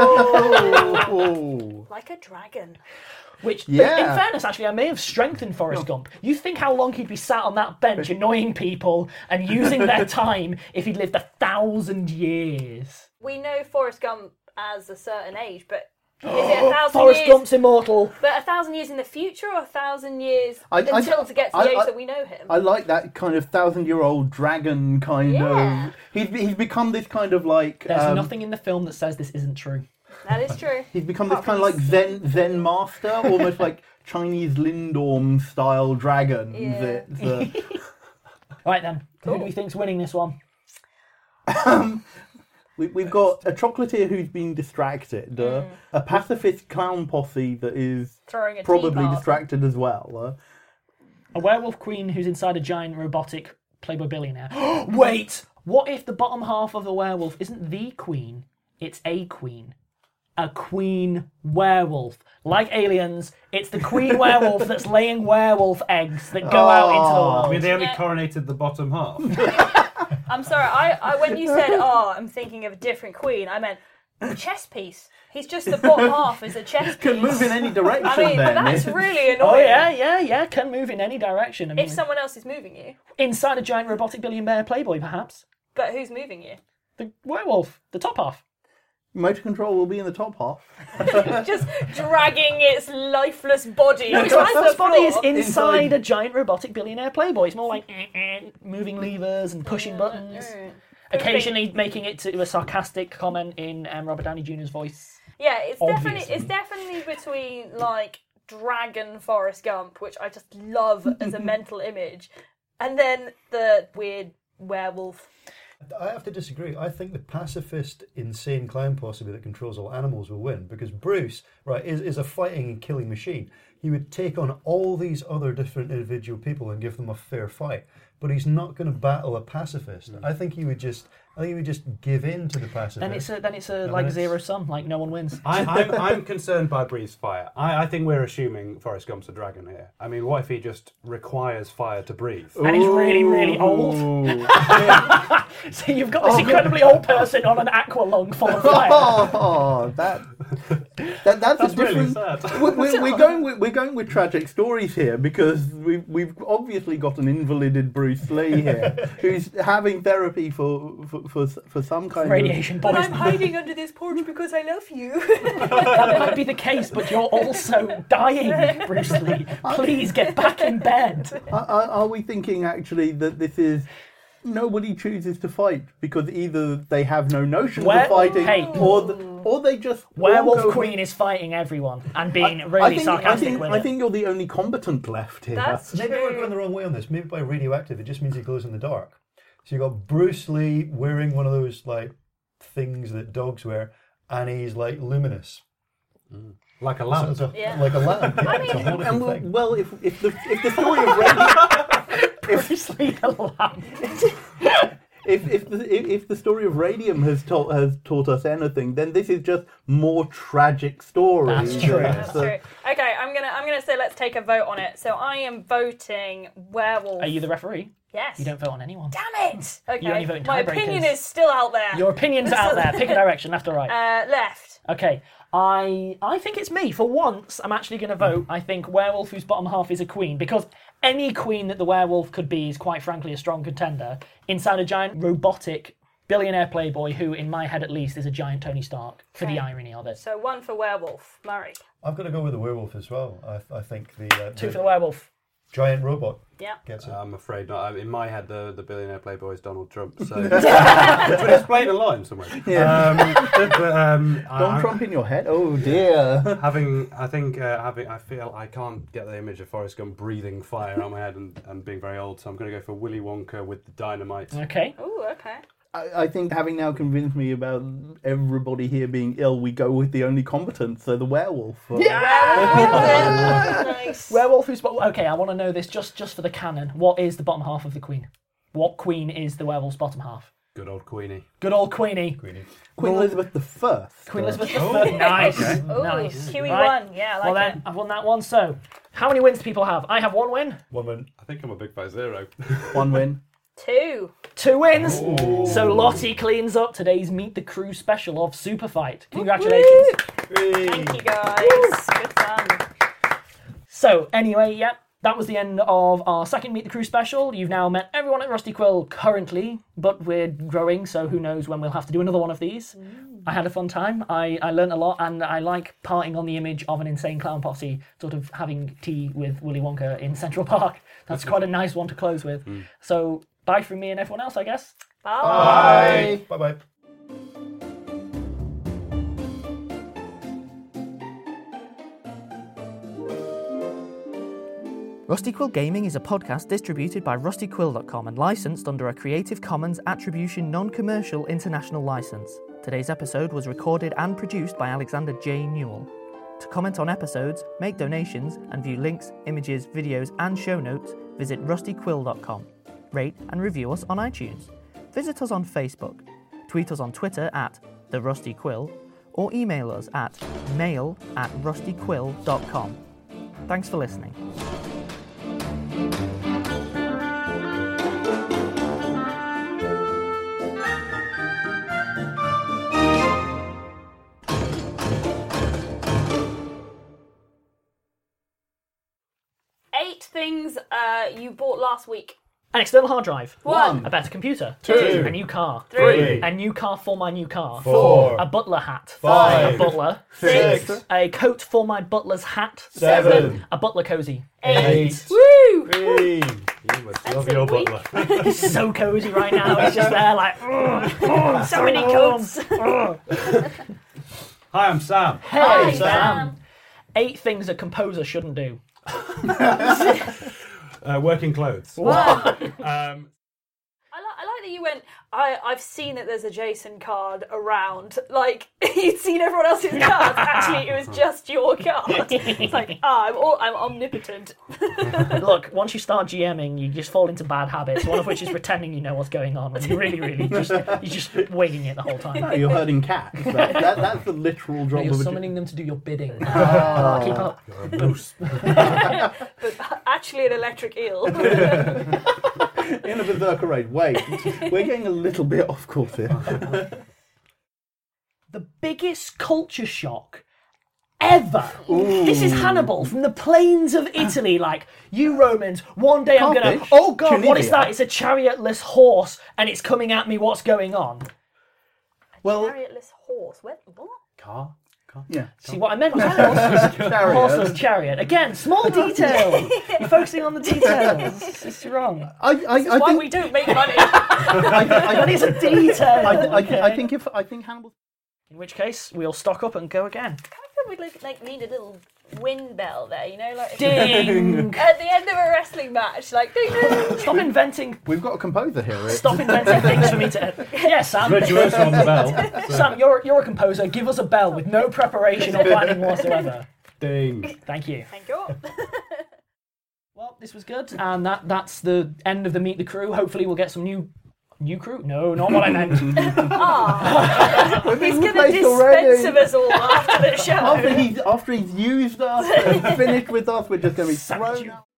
Oh, like a dragon. Which, in fairness, actually, I may have strengthened Forrest Gump. You think how long he'd be sat on that bench annoying people and using their time if he'd lived 1,000 years. We know Forrest Gump as a certain age, but is it 1,000 Forrest years? Gump's immortal. But 1,000 years in the future or 1,000 years until to get to the age that we know him? I like that kind of 1,000-year-old dragon kind of... He's become this kind of like... There's nothing in the film that says this isn't true. That is true. He's become this kind of like Zen master, almost like Chinese Lindorm style dragon. Yeah. Right then, who do we think's winning this one? We've got a chocolatier who's been distracted, a pacifist clown posse that is probably distracted as well. A werewolf queen who's inside a giant robotic Playboy billionaire. Wait! What if the bottom half of the werewolf isn't the queen, it's a queen? A queen werewolf. Like Aliens, it's the queen werewolf that's laying werewolf eggs that go out into the world. I mean, they only coronated the bottom half. I'm sorry, I when you said, I'm thinking of a different queen, I meant a chess piece. He's just the bottom half is a chess piece. Can move in any direction I mean, then. that's really annoying. Oh yeah, can move in any direction. I mean, If someone else is moving you. inside a giant robotic billionaire Playboy, perhaps. But who's moving you? The werewolf, the top half. Motor control will be in the top half. Just dragging its lifeless body. No, its across lifeless the body is floor. inside a giant robotic billionaire Playboy. It's more like moving levers and pushing buttons. Occasionally making it to a sarcastic comment in Robert Downey Jr.'s voice. Yeah, it's Obviously. definitely between like Dragon Forrest Gump, which I just love as a mental image, and then the weird werewolf. I have to disagree. I think the pacifist, insane clown possibly that controls all animals will win, because Bruce, right, is a fighting and killing machine. He would take on all these other different individual people and give them a fair fight, but he's not going to battle a pacifist. I think he would just give in to the pacifist. Then it's like zero sum, like no one wins. I'm concerned by Bree's fire. I think we're assuming Forrest Gump's a dragon here. I mean, what if he just requires fire to breathe? And he's really, really old. So you've got this incredibly old person on an aqua lung full of fire. That's That's a really different. sad. We're going with tragic stories here, because we've obviously got an invalided Bruce Lee here who's having therapy for some kind Radiation of. But I'm poisoning. hiding under this porch because I love you. That might be the case, but you're also dying, Bruce Lee. Please get back in bed. Are we thinking actually that this is? Nobody chooses to fight because either they have no notion of fighting, or they just Werewolf Queen is fighting everyone and being really sarcastic with it. I think you're the only combatant left here. Maybe we're going the wrong way on this. Maybe by radioactive, it just means he glows in the dark. So you got Bruce Lee wearing one of those like things that dogs wear, and he's like luminous, like a lamp. So like a lamp. Yeah, it's a whole different thing. Well, if the story of radio. Bruce Lee the lamp. If the story of radium has taught us anything, then this is just more tragic story. That's true. That's true. Okay, I'm gonna say let's take a vote on it. So I am voting werewolf. Are you the referee? Yes. You don't vote on anyone. Damn it! Okay. You only vote in My tiebreakers. opinion is still out there. Your opinion's out there. Pick a direction, left or right. Left. Okay. I think it's me. For once, I'm actually going to vote. I think werewolf whose bottom half is a queen, because any queen that the werewolf could be is quite frankly a strong contender inside a giant robotic billionaire playboy who, in my head at least, is a giant Tony Stark, for the irony of it. So one for werewolf. Murray. I've got to go with the werewolf as well. I think the Two for the werewolf. giant robot Yeah. gets it. I'm afraid not. In my head, the billionaire playboy is Donald Trump. So but it's playing a line somewhere. Donald Trump in your head? Oh dear. I feel I can't get the image of Forrest Gump breathing fire out my head and being very old. So I'm going to go for Willy Wonka with the dynamite. Okay. Ooh, okay. I think having now convinced me about everybody here being ill, we go with the only competent, so the werewolf. Nice. Werewolf who's... Okay, I want to know this just for the canon. What is the bottom half of the queen? What queen is the werewolf's bottom half? Good old Queenie. Good old Queenie. Queen Elizabeth I. Queen Elizabeth I. Nice. Okay. Ooh, Nice. QE1. Right. Yeah, I Well like then, I've won that one. So, how many wins do people have? I have 1 win. Woman. I think I'm a big fat 0. 1 win. it. 2. 2 wins. So Lottie cleans up today's Meet the Crew special of Super Fight. Congratulations. Thank you, guys. Good fun. So, anyway, yep. That was the end of our second Meet the Crew special. You've now met everyone at Rusty Quill currently, but we're growing, so who knows when we'll have to do another one of these. I had a fun time. I learned a lot, and I like parting on the image of an insane clown posse, sort of having tea with Willy Wonka in Central Park. That's quite a nice one to close with. So, bye from me and everyone else, I guess. Bye. Bye-bye. Rusty Quill Gaming is a podcast distributed by rustyquill.com and licensed under a Creative Commons Attribution Non-Commercial International License. Today's episode was recorded and produced by Alexander J. Newell. To comment on episodes, make donations, and view links, images, videos, and show notes, visit rustyquill.com. Rate and review us on iTunes. Visit us on Facebook. Tweet us on Twitter at @TheRustyQuill or email us at mail@rustyquill.com. Thanks for listening. Eight things you bought last week. An external hard drive. 1. A better computer. 2. A new car. 3. A new car for my new car. 4. A butler hat. 5. A butler. 6. A coat for my butler's hat. 7. A butler cozy. 8. Woo! 3. You must love a your week. butler. He's so cozy right now. He's just there like, So many coats. Hi, I'm Sam. Hey, Sam. 8 things a composer shouldn't do. Working clothes. I like that you went, I've seen that there's a Jason card around. Like, you'd seen everyone else's cards. Actually, it was just your card. It's like, I'm omnipotent. Look, once you start GMing, you just fall into bad habits, one of which is pretending you know what's going on. And you really, you're just winging it the whole time. No, you're herding cats. That's the literal job You're of a... summoning them to do your bidding. Keep up. You're a moose. But actually an electric eel. In a berserker raid. Wait, we're getting a little bit off course here. The biggest culture shock ever. This is Hannibal from the plains of Italy. Like, you Romans, one day I'm gonna... Carthage? Oh God, what is Tunisia? that? It's a chariotless horse and it's coming at me. What's going on? Well, Chariotless horse. What? Car? yeah. See, what I meant was horse. Chariot. Horseless chariot. Again, small detail. You're focusing on the details. It's wrong. I Why think we don't make money. That is a detail. I think Hannibal. In which case, we'll stock up and go again. We need a little wind bell there, you know, like Ding! at the end of a wrestling match, like ding ding. Stop inventing. We've got a composer here. Stop inventing things for me to. Yeah, Sam. Virtuoso on the bell. Sam, you're a composer. Give us a bell with no preparation or planning whatsoever. Ding. Thank you. Thank you. Well, this was good, and that's the end of the Meet the Crew. Hopefully, we'll get some new crew. No, not what I meant. He's going to replaced dispense already. of us all after the show. After he's used us and finished with us, we're just going to be thrown out.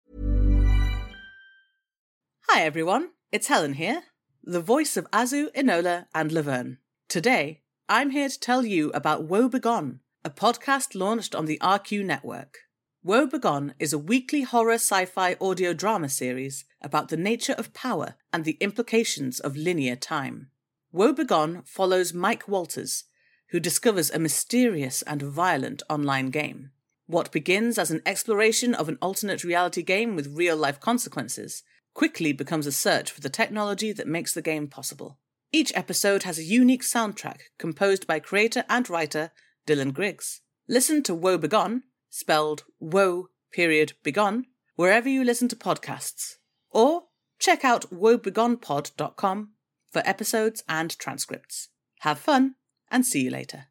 Hi everyone, it's Helen here, the voice of Azu, Enola, and Laverne. Today, I'm here to tell you about Woe Begone, a podcast launched on the RQ network. Woe Begone is a weekly horror sci-fi audio drama series about the nature of power and the implications of linear time. Woe Begone follows Mike Walters, who discovers a mysterious and violent online game. What begins as an exploration of an alternate reality game with real-life consequences quickly becomes a search for the technology that makes the game possible. Each episode has a unique soundtrack composed by creator and writer Dylan Griggs. Listen to Woe Begone, spelled woe.begone, wherever you listen to podcasts. Or check out woebegonepod.com for episodes and transcripts. Have fun, and see you later.